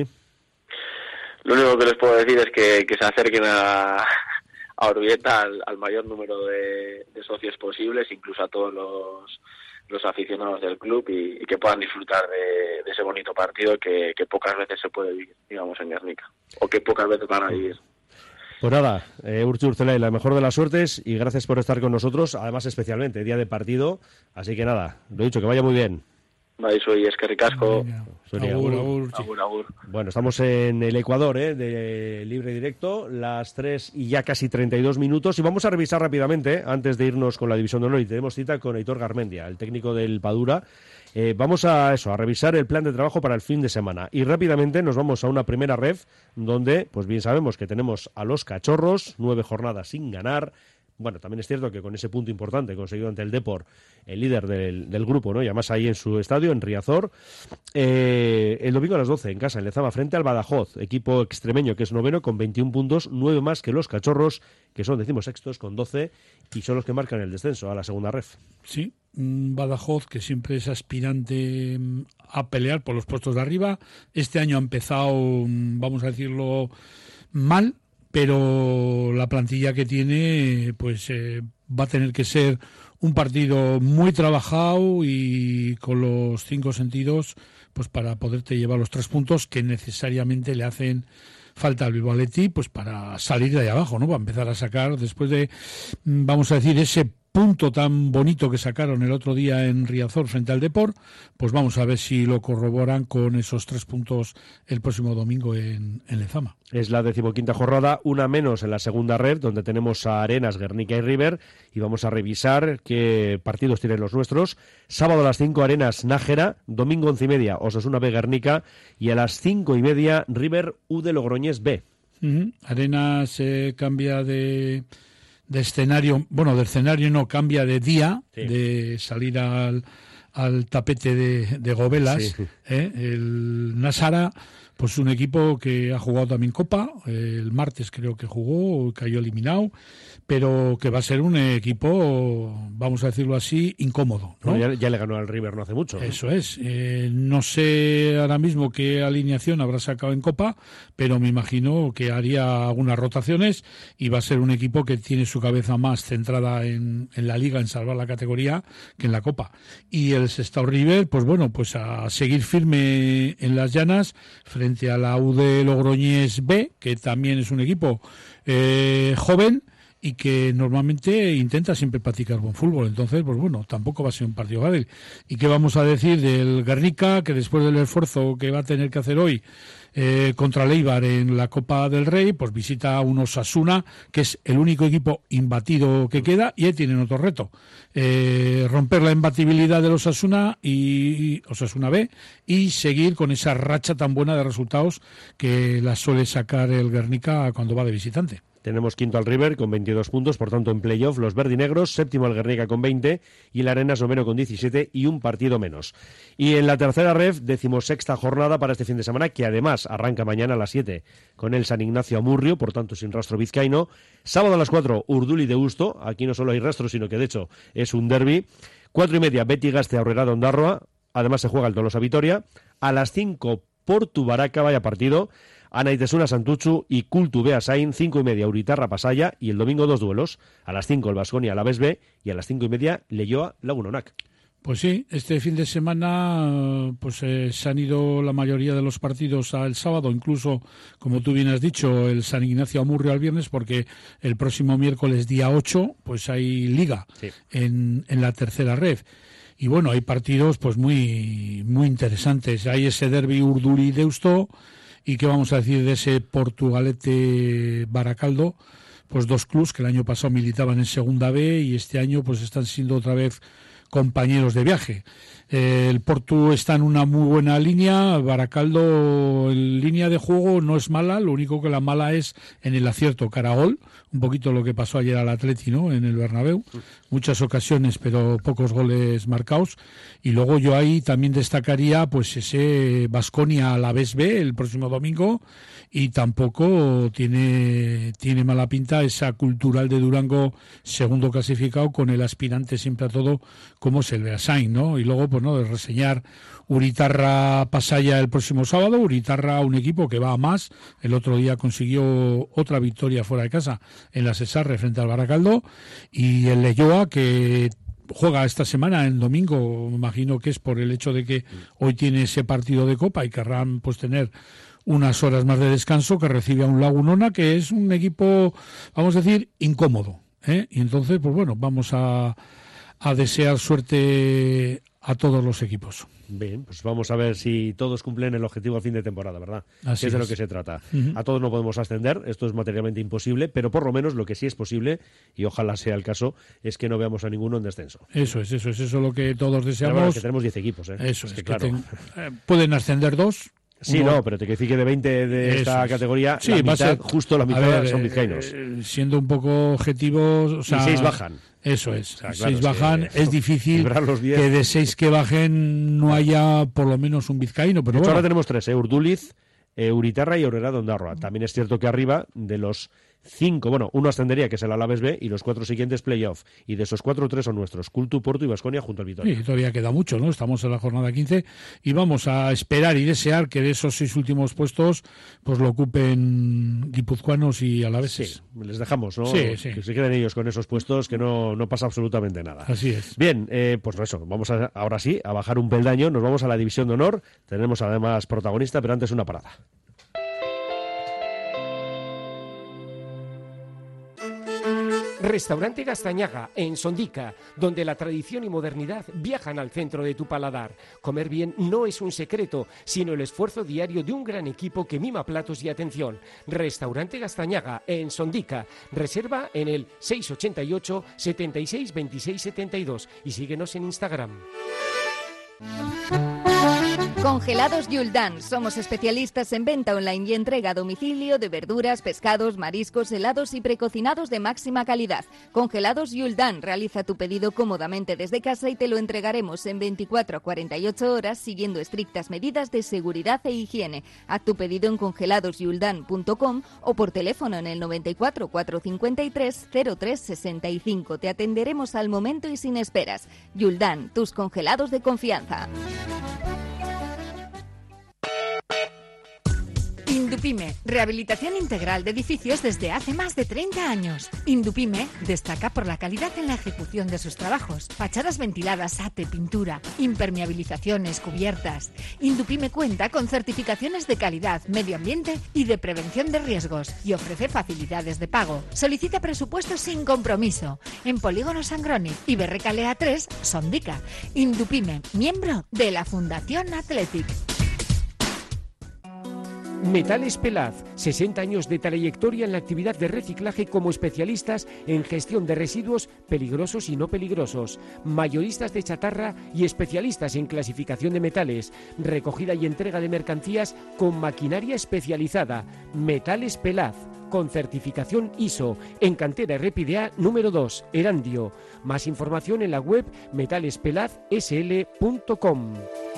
Lo único que les puedo decir es que, que se acerquen a, a Orbieta al, al mayor número de, de socios posibles, incluso a todos los, los aficionados del club y, y que puedan disfrutar de, de ese bonito partido que, que pocas veces se puede vivir, digamos, en Guernica, o que pocas veces van a vivir. Pues nada, eh, Urtzi Urzelay, la mejor de las suertes y gracias por estar con nosotros, además especialmente día de partido, así que nada, lo dicho, que vaya muy bien. Bai, soy eskerrik asko. Soy Agur, agur, agur, agur. Bueno, estamos en el Ecuador, ¿eh? De libre directo, las tres y ya casi treinta y dos minutos. Y vamos a revisar rápidamente, antes de irnos con la División de Honor, y tenemos cita con Aitor Garmendia, el técnico del Padura. Eh, vamos a eso, a revisar el plan de trabajo para el fin de semana. Y rápidamente nos vamos a una primera ref, donde, pues bien sabemos que tenemos a los Cachorros, nueve jornadas sin ganar, Bueno, también es cierto que con ese punto importante conseguido ante el Depor, el líder del, del grupo, ¿no? Y además ahí en su estadio, en Riazor, eh, el domingo a las doce en casa, en Lezama, frente al Badajoz, equipo extremeño que es noveno con veintiún puntos, nueve más que los Cachorros, que son decimosextos con doce y son los que marcan el descenso a la segunda ref. Sí, un Badajoz que siempre es aspirante a pelear por los puestos de arriba. Este año ha empezado, vamos a decirlo, mal, pero la plantilla que tiene pues eh, va a tener que ser un partido muy trabajado y con los cinco sentidos pues para poderte llevar los tres puntos que necesariamente le hacen falta al Bilbao Athletic pues para salir de ahí abajo, ¿no? Para empezar a sacar después de, vamos a decir, ese punto tan bonito que sacaron el otro día en Riazor frente al Depor, pues vamos a ver si lo corroboran con esos tres puntos el próximo domingo en, en Lezama. Es la decimoquinta jornada, una menos en la segunda red, donde tenemos a Arenas, Guernica y River, y vamos a revisar qué partidos tienen los nuestros. Sábado a las cinco, Arenas, Nájera, domingo once y media, Osasuna B, Guernica, y a las cinco y media, River U de Logroñés B. Uh-huh. Arenas eh, cambia de... de escenario, bueno, de escenario no, cambia de día, sí. de salir al, al tapete de, de Gobelas. Sí. ¿eh? El Nasara, pues un equipo que ha jugado también Copa, el martes creo que jugó, cayó eliminado, pero que va a ser un equipo, vamos a decirlo así, incómodo, ¿no? Bueno, ya, ya le ganó al River no hace mucho. Eso es. Eh, no sé ahora mismo qué alineación habrá sacado en Copa, pero me imagino que haría algunas rotaciones y va a ser un equipo que tiene su cabeza más centrada en, en la Liga, en salvar la categoría, que en la Copa. Y el Sestao River, pues bueno, pues a seguir firme en las llanas frente a la U de Logroñés B, que también es un equipo eh, joven, y que normalmente intenta siempre practicar buen fútbol. Entonces, pues bueno, tampoco va a ser un partido fácil. ¿Y qué vamos a decir del Guernica, que después del esfuerzo que va a tener que hacer hoy eh, contra el Eibar en la Copa del Rey, pues visita a un Osasuna, que es el único equipo imbatido que queda, y ahí tienen otro reto. Eh, romper la imbatibilidad del Osasuna y, y Osasuna B y seguir con esa racha tan buena de resultados que la suele sacar el Guernica cuando va de visitante. Tenemos quinto al River con veintidós puntos, por tanto en playoff los verdinegros, séptimo el Guernica con veinte y el Arenas noveno con diecisiete y un partido menos. Y en la tercera ref, decimosexta jornada para este fin de semana, que además arranca mañana a las siete con el San Ignacio Amurrio, por tanto sin rastro vizcaíno. Sábado a las cuatro, Urduli de Usto, aquí no solo hay rastro, sino que de hecho es un derbi. Cuatro y media, Beti Gaste Aurrera de Ondarroa, además se juega el Tolosa Vitoria. A las cinco, Portu Baraca, vaya partido. Anaitesuna Santuchu y Cultu Beasain, cinco y media Uritarra Pasaya, y el domingo dos duelos, a las cinco el Baskonia Alavés B y a las cinco y media Leioa Lagunonac. Pues sí, este fin de semana pues eh, se han ido la mayoría de los partidos al sábado, incluso, como tú bien has dicho, el San Ignacio Amurrio al viernes, porque el próximo miércoles día ocho pues hay liga sí. en, en la tercera ref. Y bueno, hay partidos pues muy, muy interesantes. Hay ese derbi Urduri-Deusto. ¿Y qué vamos a decir de ese Portugalete-Baracaldo? Pues dos clubs que el año pasado militaban en Segunda B y este año pues están siendo otra vez compañeros de viaje. Eh, el Portu está en una muy buena línea, Baracaldo en línea de juego no es mala, lo único que la mala es en el acierto cara a gol, un poquito lo que pasó ayer al Atleti, ¿no? En el Bernabéu, muchas ocasiones pero pocos goles marcados. Y luego yo ahí también destacaría pues ese Baskonia Alavés B el próximo domingo, y tampoco tiene tiene mala pinta esa Cultural de Durango segundo clasificado con el aspirante siempre a todo como es el Beasain, ¿no? Y luego pues no de reseñar Uritarra Pasaya el próximo sábado. Uritarra, un equipo que va a más, el otro día consiguió otra victoria fuera de casa en la Cesarre frente al Baracaldo, y el Leioa que juega esta semana, el domingo, me imagino que es por el hecho de que hoy tiene ese partido de Copa y querrán pues tener unas horas más de descanso, que recibe a un Lagunona, que es un equipo, vamos a decir, incómodo, ¿eh? Y entonces, pues bueno, vamos a, a desear suerte a todos los equipos. Bien, pues vamos a ver si todos cumplen el objetivo a fin de temporada, ¿verdad? Así que es de es. lo que se trata. Uh-huh. A todos no podemos ascender, esto es materialmente imposible, pero por lo menos lo que sí es posible, y ojalá sea el caso, es que no veamos a ninguno en descenso. Eso es, eso es, eso es lo que todos deseamos. Pero bueno, que tenemos diez equipos, ¿eh? Eso es, es, que, que claro. ten, eh, pueden ascender dos Sí, Uno- no, pero te quiero decir que de veinte de Eso esta es. categoría, Sí, la va a mitad, ser- justo la a mitad ver, son eh, vizcaínos. eh, siendo un poco objetivos, o sea, y seis bajan. Eso es. O sea, claro, seis es bajan. que Es difícil librar los diez. que de seis que bajen no haya por lo menos un vizcaíno. Pero De hecho, bueno, ahora tenemos tres, eh, Urduliz, eh, Uritarra y Aurrera de Ondarroa. También es cierto que arriba, de los cinco, bueno, uno ascendería, que es el Alaves B, y los cuatro siguientes playoff. Y de esos cuatro, tres son nuestros, Cultu, Porto y Baskonia junto al Vitoria. sí, todavía queda mucho, ¿no? Estamos en la jornada quince y vamos a esperar y desear que de esos seis últimos puestos pues lo ocupen guipuzcoanos y alaveses. Sí, les dejamos, ¿no? Sí, sí. Que se queden ellos con esos puestos, que no, no pasa absolutamente nada. Así es. Bien, eh, pues eso, vamos a, ahora sí a bajar un peldaño, nos vamos a la División de Honor, tenemos además protagonista, pero antes una parada. Restaurante Gastañaga, en Sondica, donde la tradición y modernidad viajan al centro de tu paladar. Comer bien no es un secreto, sino el esfuerzo diario de un gran equipo que mima platos y atención. Restaurante Gastañaga, en Sondica. Reserva en el seis ochenta y ocho, setenta y seis, veintiséis, setenta y dos y síguenos en Instagram. Congelados Yuldan. Somos especialistas en venta online y entrega a domicilio de verduras, pescados, mariscos, helados y precocinados de máxima calidad. Congelados Yuldan. Realiza tu pedido cómodamente desde casa y te lo entregaremos en veinticuatro a cuarenta y ocho horas siguiendo estrictas medidas de seguridad e higiene. Haz tu pedido en congelados yuldan punto com o por teléfono en el noventa y cuatro, cuatrocientos cincuenta y tres, cero tres sesenta y cinco. Te atenderemos al momento y sin esperas. Yuldan, tus congelados de confianza. Indupime, rehabilitación integral de edificios desde hace más de treinta años. Indupime destaca por la calidad en la ejecución de sus trabajos. Fachadas ventiladas, ate, pintura, impermeabilizaciones, cubiertas. Indupime cuenta con certificaciones de calidad, medio ambiente y de prevención de riesgos y ofrece facilidades de pago. Solicita presupuestos sin compromiso en Polígono Sangroni y Berrecalea tres, Sondica. Indupime, miembro de la Fundación Athletic. Metales Pelaz, sesenta años de trayectoria en la actividad de reciclaje como especialistas en gestión de residuos peligrosos y no peligrosos, mayoristas de chatarra y especialistas en clasificación de metales, recogida y entrega de mercancías con maquinaria especializada. Metales Pelaz, con certificación I S O, en cantera R P D A número dos, Erandio. Más información en la web metales pelaz s l punto com.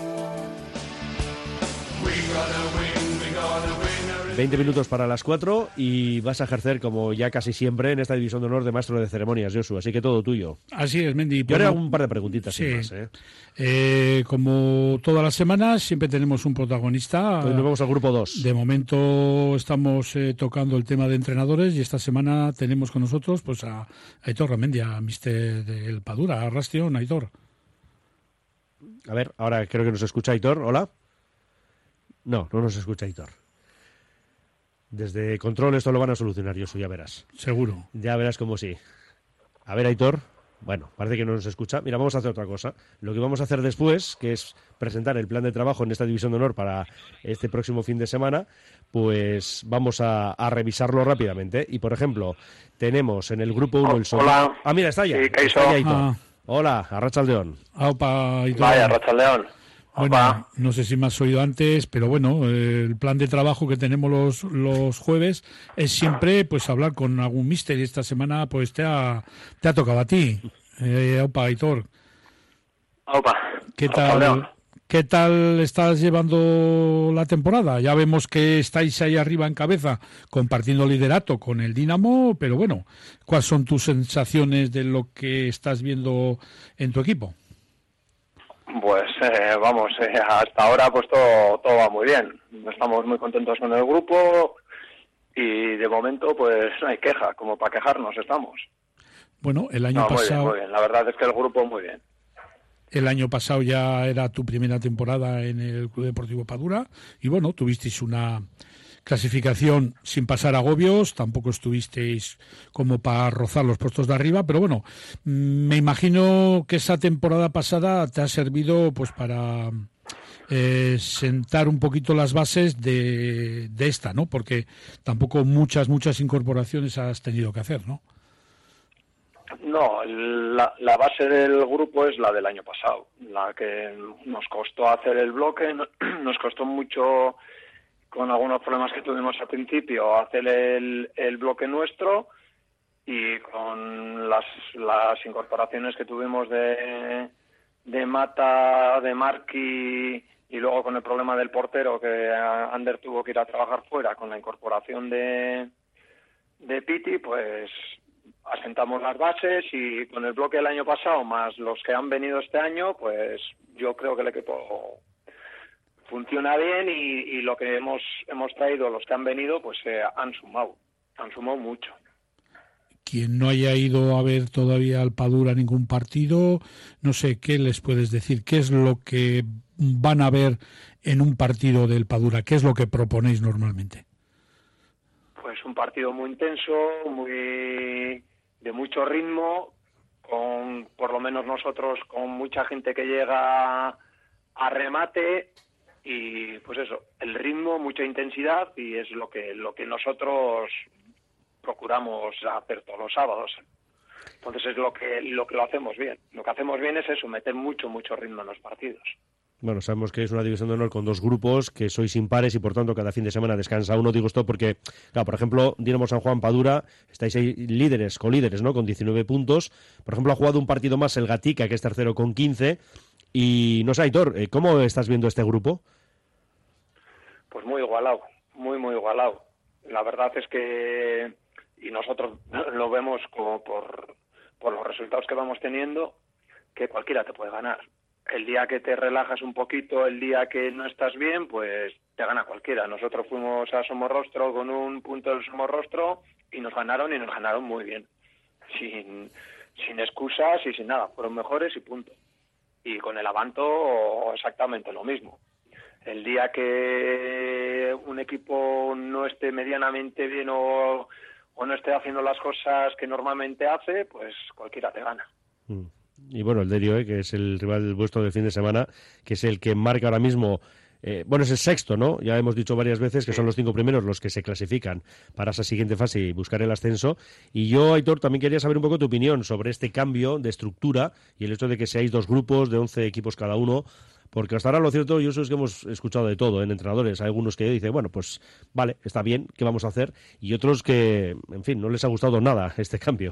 veinte minutos para las cuatro y vas a ejercer, como ya casi siempre, en esta división de honor de maestro de ceremonias, Josu. Así que todo tuyo. Así es, Mendy. Yo haré un par de preguntitas Sí. sin más, ¿eh? Eh, como todas las semanas, siempre tenemos un protagonista. Hoy nos vemos al grupo dos. De momento estamos eh, tocando el tema de entrenadores y esta semana tenemos con nosotros pues a Aitor Ramendia, mister del Padura, a Rastion, Aitor. A ver, ahora creo que nos escucha Aitor. ¿Hola? No, no nos escucha Aitor. Desde control esto lo van a solucionar, Josu, ya verás. Seguro. Ya verás cómo sí. A ver, Aitor. Bueno, parece que no nos escucha. Mira, vamos a hacer otra cosa. Lo que vamos a hacer después, que es presentar el plan de trabajo en esta división de honor para este próximo fin de semana, pues vamos a, a revisarlo rápidamente. Y, por ejemplo, tenemos en el grupo uno el sol. Hola. Ah, mira, está ya. Sí, ¿qué Está hizo? ya Aitor. Ah. Hola, Arratsaldeon. Aupa, Aitor. Vaya, Rachaldeón. Bueno, no sé si me has oído antes, pero bueno, eh, el plan de trabajo que tenemos los, los jueves es siempre pues hablar con algún míster y esta semana pues te ha, te ha tocado a ti. Eh, opa, Aitor. Opa. ¿Qué Rachaldeón. tal, ¿Qué tal estás llevando la temporada? Ya vemos que estáis ahí arriba en cabeza compartiendo liderato con el Dinamo, pero bueno, ¿cuáles son tus sensaciones de lo que estás viendo en tu equipo? Pues eh, vamos, eh, hasta ahora pues todo, todo va muy bien. Estamos muy contentos con el grupo y de momento pues no hay queja, como para quejarnos estamos. Bueno, el año No, muy bien, pasado... muy bien. La verdad es que el grupo muy bien. El año pasado ya era tu primera temporada en el Club Deportivo Padura y bueno, tuvisteis una clasificación sin pasar agobios, tampoco estuvisteis como para rozar los puestos de arriba, pero bueno, me imagino que esa temporada pasada te ha servido pues para eh, sentar un poquito las bases de, de esta, ¿no? Porque tampoco muchas, muchas incorporaciones has tenido que hacer, ¿no? No, la, la base del grupo es la del año pasado, la que nos costó hacer el bloque, nos costó mucho, con algunos problemas que tuvimos al principio, hacer el, el bloque nuestro, y con las, las incorporaciones que tuvimos de, de Mata, de Marqui, y luego con el problema del portero, que Ander tuvo que ir a trabajar fuera, con la incorporación de, de Piti, pues asentamos las bases, y con el bloque del año pasado más los que han venido este año, pues yo creo que el equipo funciona bien, y, y lo que hemos hemos traído, los que han venido, pues eh, han sumado, han sumado mucho. Quien no haya ido a ver todavía al Padura ningún partido, no sé, ¿qué les puedes decir? ¿Qué es lo que van a ver en un partido del Padura? ¿Qué es lo que proponéis normalmente? Pues un partido muy intenso, muy de mucho ritmo, con por lo menos nosotros con mucha gente que llega a remate, y pues eso, el ritmo, mucha intensidad, y es lo que lo que nosotros procuramos hacer todos los sábados. Entonces es lo que lo que lo hacemos bien. Lo que hacemos bien es eso, meter mucho mucho ritmo en los partidos. Bueno, sabemos que es una división de honor con dos grupos, que sois impares y por tanto cada fin de semana descansa uno. Digo esto porque, claro, por ejemplo, Dinamo San Juan Padura, estáis ahí líderes, colíderes, ¿no? Con diecinueve puntos. Por ejemplo, ha jugado un partido más el Gatica, que es tercero con quince. Y no sé, Aitor, ¿cómo estás viendo este grupo? Pues muy igualado, muy, muy igualado. La verdad es que, y nosotros lo vemos como por, por los resultados que vamos teniendo, que cualquiera te puede ganar. El día que te relajas un poquito, el día que no estás bien, pues te gana cualquiera. Nosotros fuimos a Somorrostro con un punto del Somorrostro y nos ganaron, y nos ganaron muy bien. Sin, sin excusas y sin nada. Fueron mejores y punto. Y con el Abanto exactamente lo mismo. El día que un equipo no esté medianamente bien o, o no esté haciendo las cosas que normalmente hace, pues cualquiera te gana. Mm. Y bueno, el Derio, ¿eh? Que es el rival vuestro del fin de semana, que es el que marca ahora mismo, eh, bueno, es el sexto, ¿no? Ya hemos dicho varias veces que son los cinco primeros los que se clasifican para esa siguiente fase y buscar el ascenso. Y yo, Aitor, también quería saber un poco tu opinión sobre este cambio de estructura y el hecho de que seáis dos grupos de once equipos cada uno, porque hasta ahora lo cierto, yo sé que hemos escuchado de todo en entrenadores. Hay algunos que dicen, bueno, pues vale, está bien, ¿qué vamos a hacer? Y otros que, en fin, no les ha gustado nada este cambio.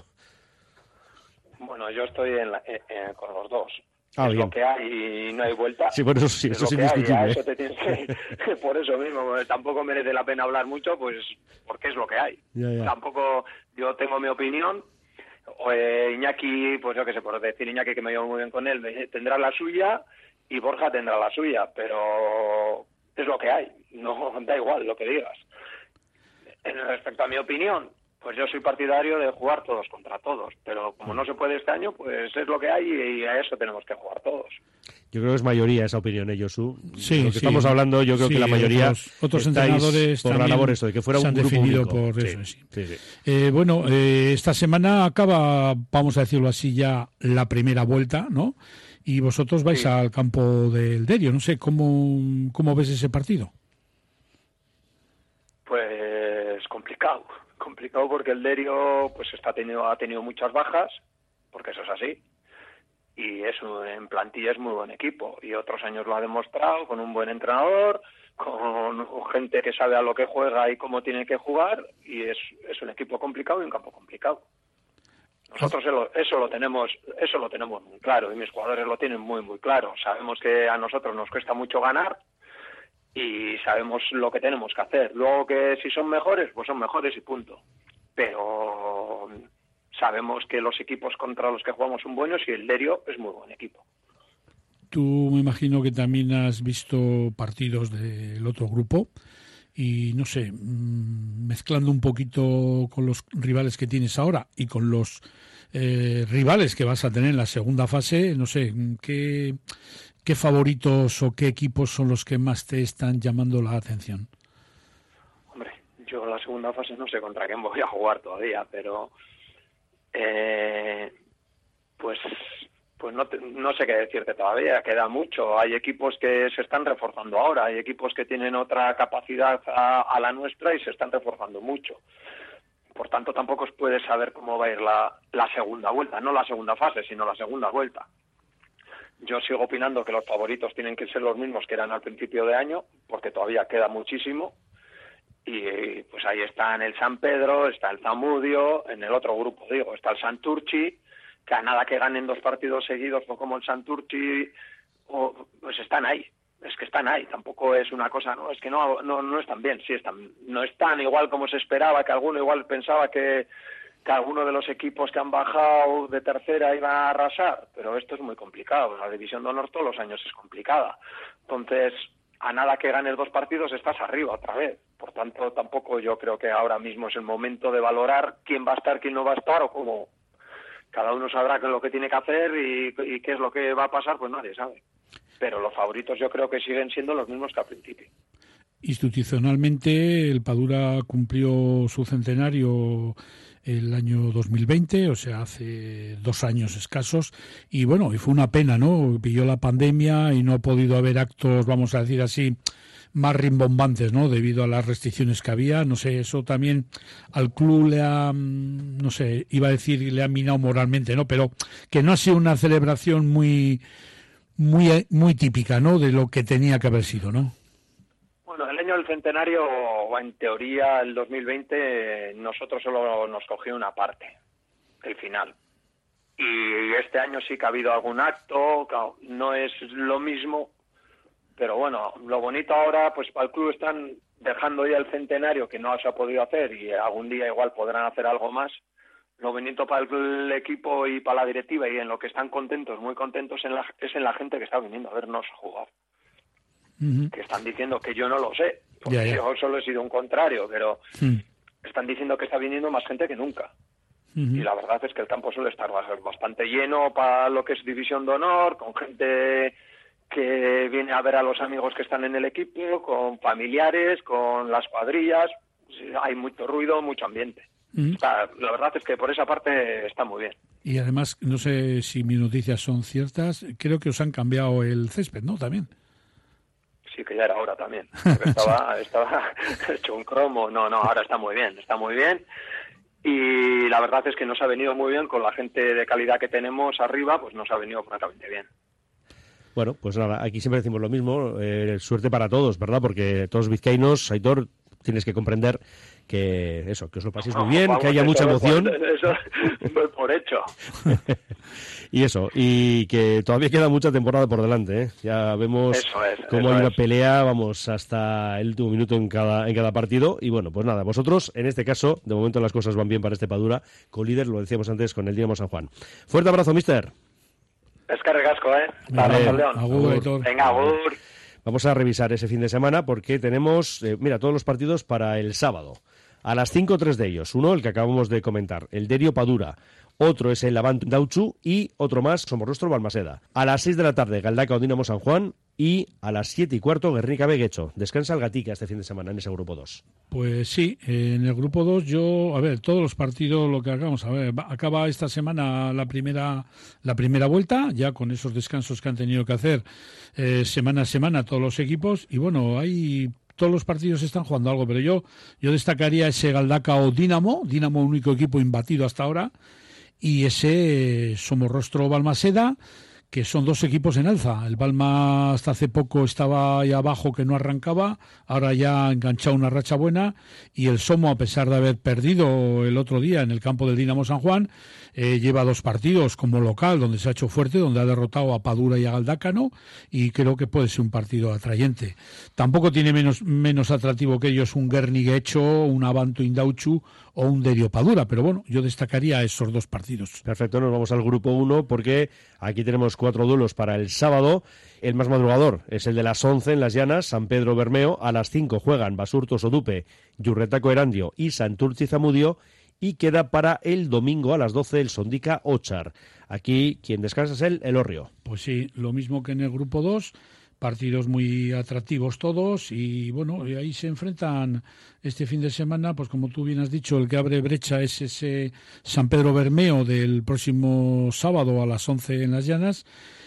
Bueno, yo estoy en la, eh, eh, con los dos. Ah, es bien. lo que hay y no hay vuelta. Sí, bueno, eso sí, eso es lo que hay, indiscutible. a eso te tienes que- por eso mismo, pues, tampoco merece la pena hablar mucho, pues porque es lo que hay. Ya, ya. Tampoco, yo tengo mi opinión. O, eh, Iñaki, pues yo qué sé, por decir Iñaki, que me llevo muy bien con él, me- tendrá la suya, y Borja tendrá la suya, pero es lo que hay. No da igual lo que digas. En respecto a mi opinión, pues yo soy partidario de jugar todos contra todos, pero como no se puede este año, pues es lo que hay, y a eso tenemos que jugar todos. Yo creo que es mayoría esa opinión, ¿eh, Josu? Sí, Lo que sí. estamos hablando, yo creo Sí, que la mayoría otros, otros estáis entrenadores por la también labor esto, de que fuera se un han grupo definido único. por Sí, eso, sí. sí, sí. Eh, bueno, eh, esta semana acaba, vamos a decirlo así, ya la primera vuelta, ¿no? Y vosotros vais Sí. al campo del Derio. No sé, ¿cómo, cómo ves ese partido? Pues complicado, complicado porque el Derio pues está tenido, ha tenido muchas bajas, porque eso es así, y eso en plantilla es muy buen equipo, y otros años lo ha demostrado con un buen entrenador, con gente que sabe a lo que juega y cómo tiene que jugar, y es, es un equipo complicado y un campo complicado. Nosotros eso, eso lo tenemos, eso lo tenemos muy claro, y mis jugadores lo tienen muy muy claro. Sabemos que a nosotros nos cuesta mucho ganar y sabemos lo que tenemos que hacer. Luego que si son mejores, pues son mejores y punto. Pero sabemos que los equipos contra los que jugamos son buenos, y el Derio es muy buen equipo. Tú me imagino que también has visto partidos del otro grupo y no sé, mmm, mezclando un poquito con los rivales que tienes ahora y con los eh, rivales que vas a tener en la segunda fase, no sé, ¿qué, qué favoritos o qué equipos son los que más te están llamando la atención? Hombre, yo en la segunda fase no sé contra quién voy a jugar todavía, pero eh, pues pues no, te, no sé qué decirte todavía, queda mucho. Hay equipos que se están reforzando ahora, hay equipos que tienen otra capacidad a, a la nuestra y se están reforzando mucho. Por tanto, tampoco os puede saber cómo va a ir la, la segunda vuelta, no la segunda fase, sino la segunda vuelta. Yo sigo opinando que los favoritos tienen que ser los mismos que eran al principio de año, porque todavía queda muchísimo. Y pues ahí están el San Pedro, está el Zamudio, en el otro grupo, digo, está el Santurchi, que a nada que ganen dos partidos seguidos, no como el Santurchi, o, pues están ahí. Es que están ahí, tampoco es una cosa, no, es que no, no, no están bien, sí están, no están igual como se esperaba, que alguno igual pensaba que, que alguno de los equipos que han bajado de tercera iba a arrasar, pero esto es muy complicado, la división de honor todos los años es complicada, entonces a nada que ganes dos partidos estás arriba otra vez, por tanto tampoco yo creo que ahora mismo es el momento de valorar quién va a estar, quién no va a estar o cómo, cada uno sabrá qué es lo que tiene que hacer y, y qué es lo que va a pasar, pues nadie sabe. Pero los favoritos yo creo que siguen siendo los mismos que al principio. Institucionalmente, el Padura cumplió su centenario el año dos mil veinte, o sea, hace dos años escasos, y bueno, y fue una pena, ¿no? Pilló la pandemia y no ha podido haber actos, vamos a decir así, más rimbombantes, ¿no? Debido a las restricciones que había, no sé, eso también al club le ha, no sé, iba a decir, le ha minado moralmente, ¿no? Pero que no ha sido una celebración muy... muy muy típica, ¿no?, de lo que tenía que haber sido, ¿no? Bueno, el año del centenario, en teoría, el dos mil veinte, nosotros solo nos cogió una parte, el final. Y este año sí que ha habido algún acto, claro, no es lo mismo, pero bueno, lo bonito ahora, pues para el club están dejando ya el centenario, que no se ha podido hacer, y algún día igual podrán hacer algo más. Lo bonito para el equipo y para la directiva y en lo que están contentos, muy contentos, en la, es en la gente que está viniendo a vernos jugar. Uh-huh. Que están diciendo que yo no lo sé, porque ya, ya. yo solo he sido un contrario, pero uh-huh. están diciendo que está viniendo más gente que nunca. Uh-huh. Y la verdad es que el campo suele estar bastante lleno para lo que es división de honor, con gente que viene a ver a los amigos que están en el equipo, con familiares, con las cuadrillas. Hay mucho ruido, mucho ambiente. Está, la verdad es que por esa parte está muy bien. Y además, no sé si mis noticias son ciertas, creo que os han cambiado el césped, ¿no? También. Sí, que ya era hora también. Estaba, sí. estaba hecho un cromo. No, no, ahora está muy bien, está muy bien. Y la verdad es que nos ha venido muy bien con la gente de calidad que tenemos arriba, pues nos ha venido francamente bien. Bueno, pues nada, aquí siempre decimos lo mismo, eh, suerte para todos, ¿verdad? Porque todos vizcaínos, Aitor, tienes que comprender que eso, que os lo paséis muy bien, Vamos, que haya mucha emoción. Por, eso es por hecho. Y eso, y que todavía queda mucha temporada por delante, ¿eh? Ya vemos eso es, cómo eso hay una es. pelea, vamos, hasta el último minuto en cada en cada partido. Y bueno, pues nada, vosotros, en este caso, de momento las cosas van bien para este Padura, co-líder, lo decíamos antes, con el Dinamo San Juan. Fuerte abrazo, mister. Es que recasco, ¿eh? Vale, León. Agur. Venga, agur. Vamos a revisar ese fin de semana porque tenemos, eh, mira, todos los partidos para el sábado. A las cinco, tres de ellos. Uno, el que acabamos de comentar, el Derio Padura. Otro es el Avant Dauchu y otro más, Somorrostro Balmaseda. A las seis de la tarde, Galdacao Dinamo San Juan y a las siete y cuarto, Guernica Beguecho. Descansa el Gatica este fin de semana en ese grupo dos. Pues sí, en el grupo dos yo, a ver, todos los partidos, lo que hagamos, a ver, acaba esta semana la primera la primera vuelta, ya con esos descansos que han tenido que hacer eh, semana a semana todos los equipos, y bueno, hay... todos los partidos están jugando algo, pero yo yo destacaría ese Galdacao Dinamo, Dinamo único equipo imbatido hasta ahora, y ese Somorrostro Balmaseda, que son dos equipos en alza. El Balma hasta hace poco estaba ahí abajo, que no arrancaba, ahora ya ha enganchado una racha buena, y el Somo, a pesar de haber perdido el otro día en el campo del Dinamo San Juan, eh, lleva dos partidos como local, donde se ha hecho fuerte, donde ha derrotado a Padura y a Galdácano, y creo que puede ser un partido atrayente. Tampoco tiene menos, menos atractivo que ellos un Guerniguecho, un Avanto Indauchu o un Derio Padura, pero bueno, yo destacaría esos dos partidos. Perfecto, nos vamos al grupo uno porque aquí tenemos cuatro duelos para el sábado. El más madrugador es el de las once en Las Llanas, San Pedro Bermeo. A las cinco juegan Basurto Sodupe, Yurretaco Erandio y Santurtzi Zamudio. Y queda para el domingo a las doce el Sondica Ochar. Aquí quien descansa es el Elorrio. Pues sí, lo mismo que en el grupo dos. Partidos muy atractivos todos y bueno, y ahí se enfrentan este fin de semana, pues como tú bien has dicho, el que abre brecha es ese San Pedro Bermeo del próximo sábado a las once en Las Llanas,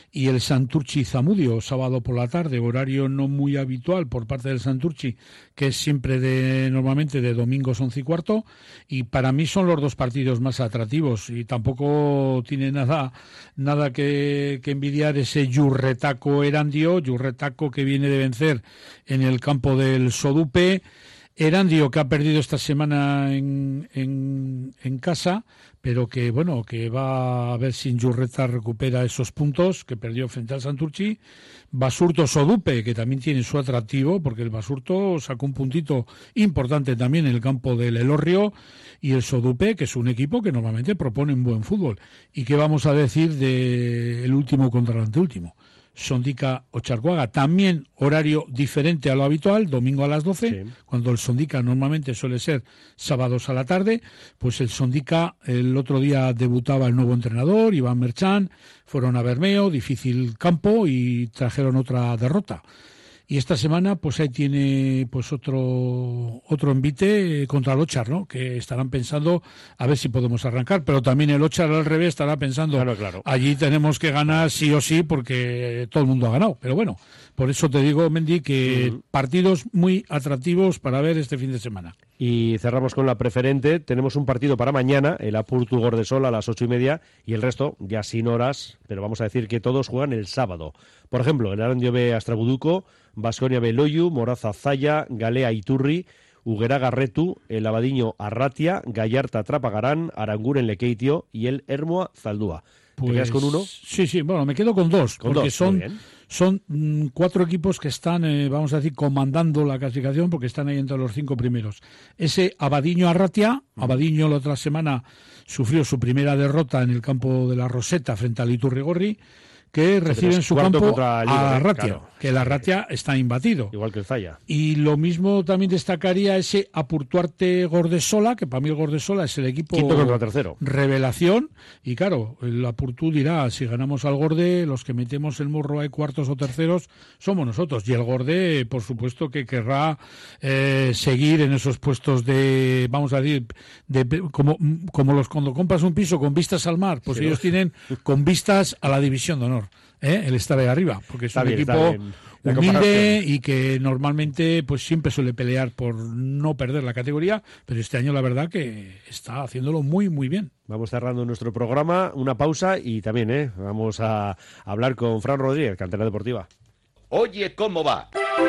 y el Santurchi Zamudio, sábado por la tarde, horario no muy habitual por parte del Santurchi, que es siempre de normalmente de domingos once y cuarto, y para mí son los dos partidos más atractivos, y tampoco tiene nada nada que, que envidiar ese Yurretaco Erandio, Yurretaco que viene de vencer en el campo del Sodupe, Erandio que ha perdido esta semana en, en, en casa, pero que bueno, que va a ver si Yurreta recupera esos puntos que perdió frente al Santurchi. Basurto Sodupe, que también tiene su atractivo, porque el Basurto sacó un puntito importante también en el campo del Elorrio, y el Sodupe, que es un equipo que normalmente propone un buen fútbol. ¿Y qué vamos a decir del último contra el anteúltimo? Sondica Ocharcoaga, también horario diferente a lo habitual, domingo a las doce, sí. Cuando el Sondica normalmente suele ser sábados a la tarde, pues el Sondica el otro día debutaba el nuevo entrenador, Iván Merchán, fueron a Bermeo, difícil campo, y trajeron otra derrota. Y esta semana, pues ahí tiene pues otro otro envite contra el Ochar, ¿no? Que estarán pensando a ver si podemos arrancar, pero también el Ochar al revés estará pensando, claro, claro. Allí tenemos que ganar sí o sí porque todo el mundo ha ganado. Pero bueno, por eso te digo, Mendy, que uh-huh. partidos muy atractivos para ver este fin de semana. Y cerramos con la preferente. Tenemos un partido para mañana, el Apurtu Gordesol a las ocho y media, y el resto ya sin horas, pero vamos a decir que todos juegan el sábado. Por ejemplo, el Arandio B Astrabuduco, Baskonia B Loiu, Moraza Zaya, Galea Iturri, Uguera Garretu, el Abadiño Arratia, Gallarta Trapagarán, Aranguren Lekeitio y el Hermoa Zaldúa. Pues, ¿te quedas con uno? Sí, sí, bueno, me quedo con dos, con porque dos, son, son mm, cuatro equipos que están, eh, vamos a decir, comandando la clasificación, porque están ahí entre los cinco primeros. Ese Abadiño Arratia, uh-huh. Abadiño la otra semana sufrió su primera derrota en el campo de la Roseta frente al Iturrigorri, que recibe en su campo a Arratia, claro. Que el Arratia está imbatido. Igual que el Zaya. Y lo mismo también destacaría ese Apurtuarte Gordesola, que para mí el Gordesola es el equipo quinto contra tercero. Revelación. Y claro, el Apurtú dirá, si ganamos al Gorde, los que metemos el morro a cuartos o terceros somos nosotros. Y el Gorde, por supuesto, que querrá eh, seguir en esos puestos de, vamos a decir, de, como, como los cuando compras un piso con vistas al mar, pues sí, ellos tienen con vistas a la división de honor. ¿Eh? El estar ahí arriba, porque es está un bien, equipo humilde y que normalmente pues siempre suele pelear por no perder la categoría, pero este año la verdad que está haciéndolo muy muy bien. Vamos cerrando nuestro programa, una pausa y también ¿eh? vamos a hablar con Fran Rodríguez, Cantera Deportiva. Oye, ¿cómo va?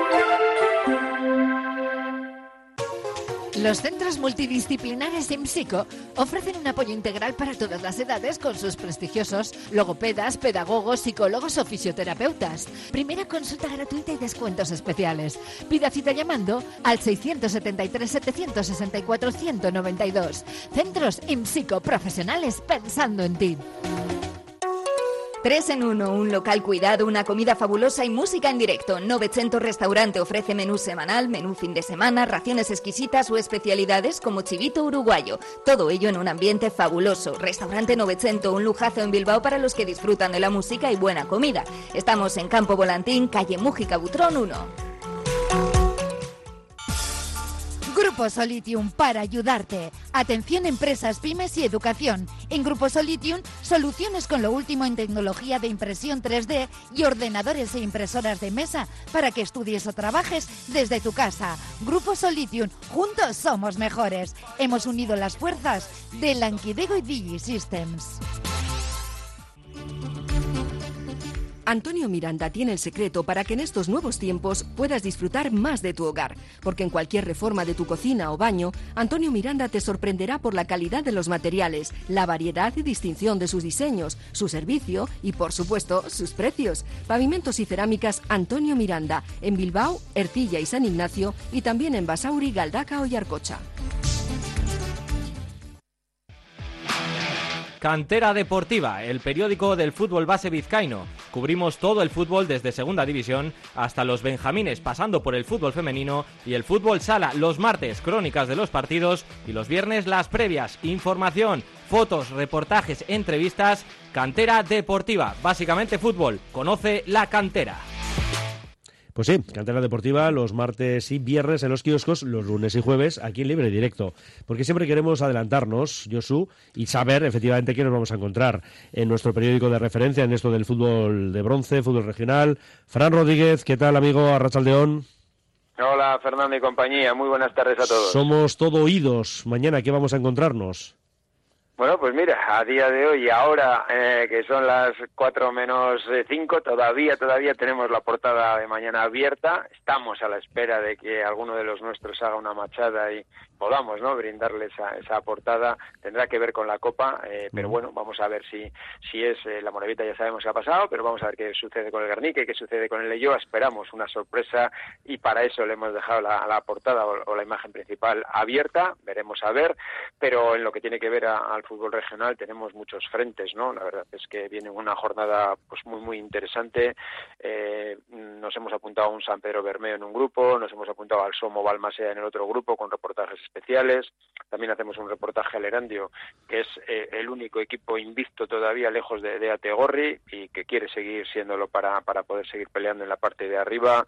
Los centros multidisciplinares IMSICO ofrecen un apoyo integral para todas las edades con sus prestigiosos logopedas, pedagogos, psicólogos o fisioterapeutas. Primera consulta gratuita y descuentos especiales. Pida cita llamando al seiscientos setenta y tres, setecientos sesenta y cuatro, ciento noventa y dos. Centros IMSICO, profesionales pensando en ti. Tres en uno, un local cuidado, una comida fabulosa y música en directo. Novecento Restaurante ofrece menú semanal, menú fin de semana, raciones exquisitas o especialidades como chivito uruguayo. Todo ello en un ambiente fabuloso. Restaurante Novecento, un lujazo en Bilbao para los que disfrutan de la música y buena comida. Estamos en Campo Volantín, calle Mújica Butrón uno. Grupo Solitium para ayudarte. Atención empresas, pymes y educación. En Grupo Solitium, soluciones con lo último en tecnología de impresión tres D y ordenadores e impresoras de mesa para que estudies o trabajes desde tu casa. Grupo Solitium, juntos somos mejores. Hemos unido las fuerzas de Lankidego y DigiSystems. Antonio Miranda tiene el secreto para que en estos nuevos tiempos puedas disfrutar más de tu hogar, porque en cualquier reforma de tu cocina o baño, Antonio Miranda te sorprenderá por la calidad de los materiales, la variedad y distinción de sus diseños, su servicio y, por supuesto, sus precios. Pavimentos y cerámicas Antonio Miranda, en Bilbao, Ercilla y San Ignacio, y también en Basauri, Galdaca y Arcocha. Cantera Deportiva, el periódico del fútbol base vizcaíno. Cubrimos todo el fútbol desde segunda división hasta los benjamines, pasando por el fútbol femenino y el fútbol sala. Los martes, crónicas de los partidos y los viernes, las previas. Información, fotos, reportajes, entrevistas. Cantera Deportiva, básicamente fútbol. Conoce la cantera. Pues sí, Cantera Deportiva los martes y viernes en los kioscos, los lunes y jueves aquí en Libre Directo. Porque siempre queremos adelantarnos, Josu, y saber efectivamente qué nos vamos a encontrar en nuestro periódico de referencia en esto del fútbol de bronce, fútbol regional. Fran Rodríguez, ¿qué tal, amigo? Arratsaldeón. Hola, Fernando y compañía. Muy buenas tardes a todos. Somos todo oídos. Mañana, ¿qué vamos a encontrarnos? Bueno, pues mira, a día de hoy, ahora eh, que son las cuatro menos cinco, todavía, todavía tenemos la portada de mañana abierta. Estamos a la espera de que alguno de los nuestros haga una machada y podamos, ¿no?, brindarle esa, esa portada. Tendrá que ver con la Copa, eh, pero bueno, vamos a ver si si es eh, la Morevieta, ya sabemos qué ha pasado, pero vamos a ver qué sucede con el Guernica y qué sucede con el Leioa. Esperamos una sorpresa y para eso le hemos dejado la, la portada o, o la imagen principal abierta. Veremos a ver, pero en lo que tiene que ver a, al fútbol regional tenemos muchos frentes, ¿no? La verdad es que viene una jornada pues muy muy interesante. Eh, nos hemos apuntado a un San Pedro Bermeo en un grupo, nos hemos apuntado al Somo Balmaseda en el otro grupo con reportajes especiales. También hacemos un reportaje al Erandio, que es eh, el único equipo invicto todavía lejos de, de Ategorri y que quiere seguir siéndolo para, para poder seguir peleando en la parte de arriba.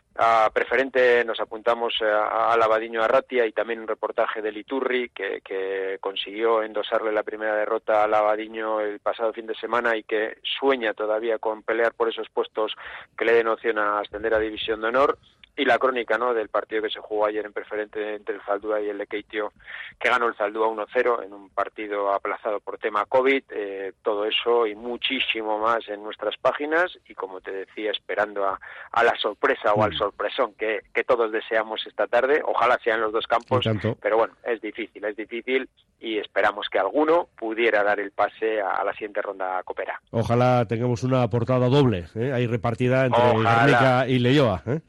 A preferente nos apuntamos a, a Lavadiño Arratia y también un reportaje del Iturri que, que consiguió endosarle la primera derrota a Lavadiño el pasado fin de semana y que sueña todavía con pelear por esos puestos que le den opción a ascender a División de Honor. Y la crónica, ¿no?, del partido que se jugó ayer en preferente entre el Zaldúa y el Lekeitio, que ganó el Zaldúa uno cero en un partido aplazado por tema COVID. Eh, todo eso y muchísimo más en nuestras páginas y, como te decía, esperando a, a la sorpresa o al sorpresón que, que todos deseamos esta tarde. Ojalá sean los dos campos, pero bueno, es difícil, es difícil y esperamos que alguno pudiera dar el pase a, a la siguiente ronda copera. Ojalá tengamos una portada doble, ¿eh? Ahí repartida entre Ojalá. Guernica y Leioa, ¿eh?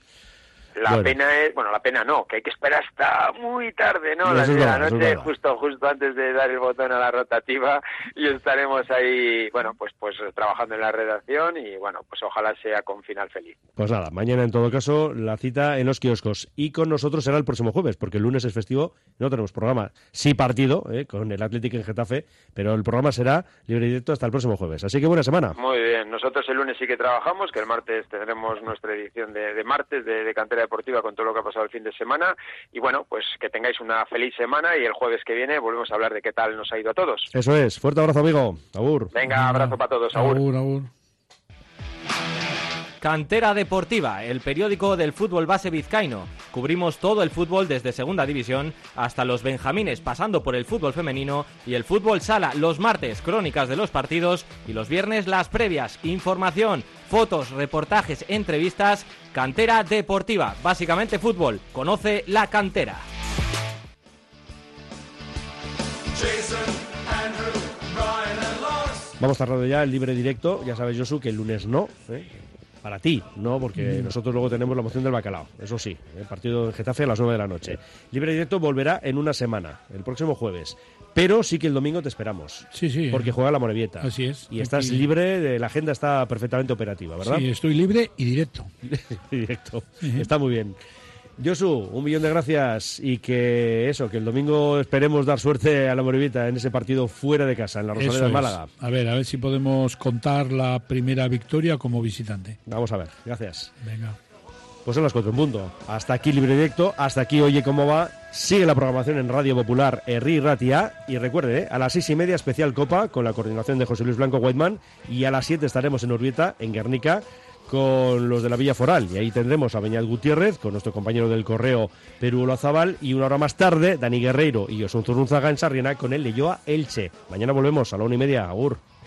La bueno. pena es, bueno, la pena no, que hay que esperar hasta muy tarde, ¿no? Eso Las es de la verdad, eso es noche, verdad. justo justo antes de dar el botón a la rotativa y estaremos ahí, bueno, pues pues trabajando en la redacción y bueno, pues ojalá sea con final feliz. Pues nada, mañana en todo caso la cita en los kioscos y con nosotros será el próximo jueves, porque el lunes es festivo, no tenemos programa, sí partido, ¿eh?, con el Athletic en Getafe, pero el programa será libre y directo hasta el próximo jueves. Así que buena semana. Muy bien, nosotros el lunes sí que trabajamos, que el martes tendremos nuestra edición de, de martes de, de Cantera Deportiva con todo lo que ha pasado el fin de semana y bueno, pues que tengáis una feliz semana y el jueves que viene volvemos a hablar de qué tal nos ha ido a todos. Eso es, fuerte abrazo, amigo. Agur. Venga, abrazo para todos, agur. Agur, agur. Cantera Deportiva, el periódico del fútbol base vizcaíno. Cubrimos todo el fútbol desde Segunda División hasta los benjamines, pasando por el fútbol femenino y el fútbol sala. Los martes, crónicas de los partidos y los viernes, las previas. Información, fotos, reportajes, entrevistas. Cantera Deportiva, básicamente fútbol. Conoce la cantera. Vamos cerrando ya el libre directo. Ya sabes, Josu, que el lunes no, ¿eh? Para ti, no, porque Mm. nosotros luego tenemos la moción del bacalao. Eso sí, el partido en Getafe a las nueve de la noche. Libre directo volverá en una semana, el próximo jueves. Pero sí que el domingo te esperamos. Sí, sí. Porque juega la Morevieta. Así es. Y estás Aquí- libre, de, la agenda está perfectamente operativa, ¿verdad? Sí, estoy libre y directo. Directo. Está muy bien. Josu, un millón de gracias y que eso, que el domingo esperemos dar suerte a la Morevieta en ese partido fuera de casa, en la Rosaleda Eso de es. Málaga. A ver, a ver si podemos contar la primera victoria como visitante. Vamos a ver, gracias. Venga. Pues son las cuatro en punto. Hasta aquí Libre Directo, hasta aquí Oye Cómo Va. Sigue la programación en Radio Popular Herri Ratia. Y recuerde, ¿eh? a las seis y media especial Copa con la coordinación de José Luis Blanco Whiteman. Y a las siete estaremos en Urbieta, en Guernica, con los de la Villa Foral. Y ahí tendremos a Beñat Gutiérrez, con nuestro compañero del correo Perú Olazabal. Y una hora más tarde, Dani Guerreiro y Osun Zurrunzaga en Sarriena con el Leioa Elche. Mañana volvemos a la una y media. Agur.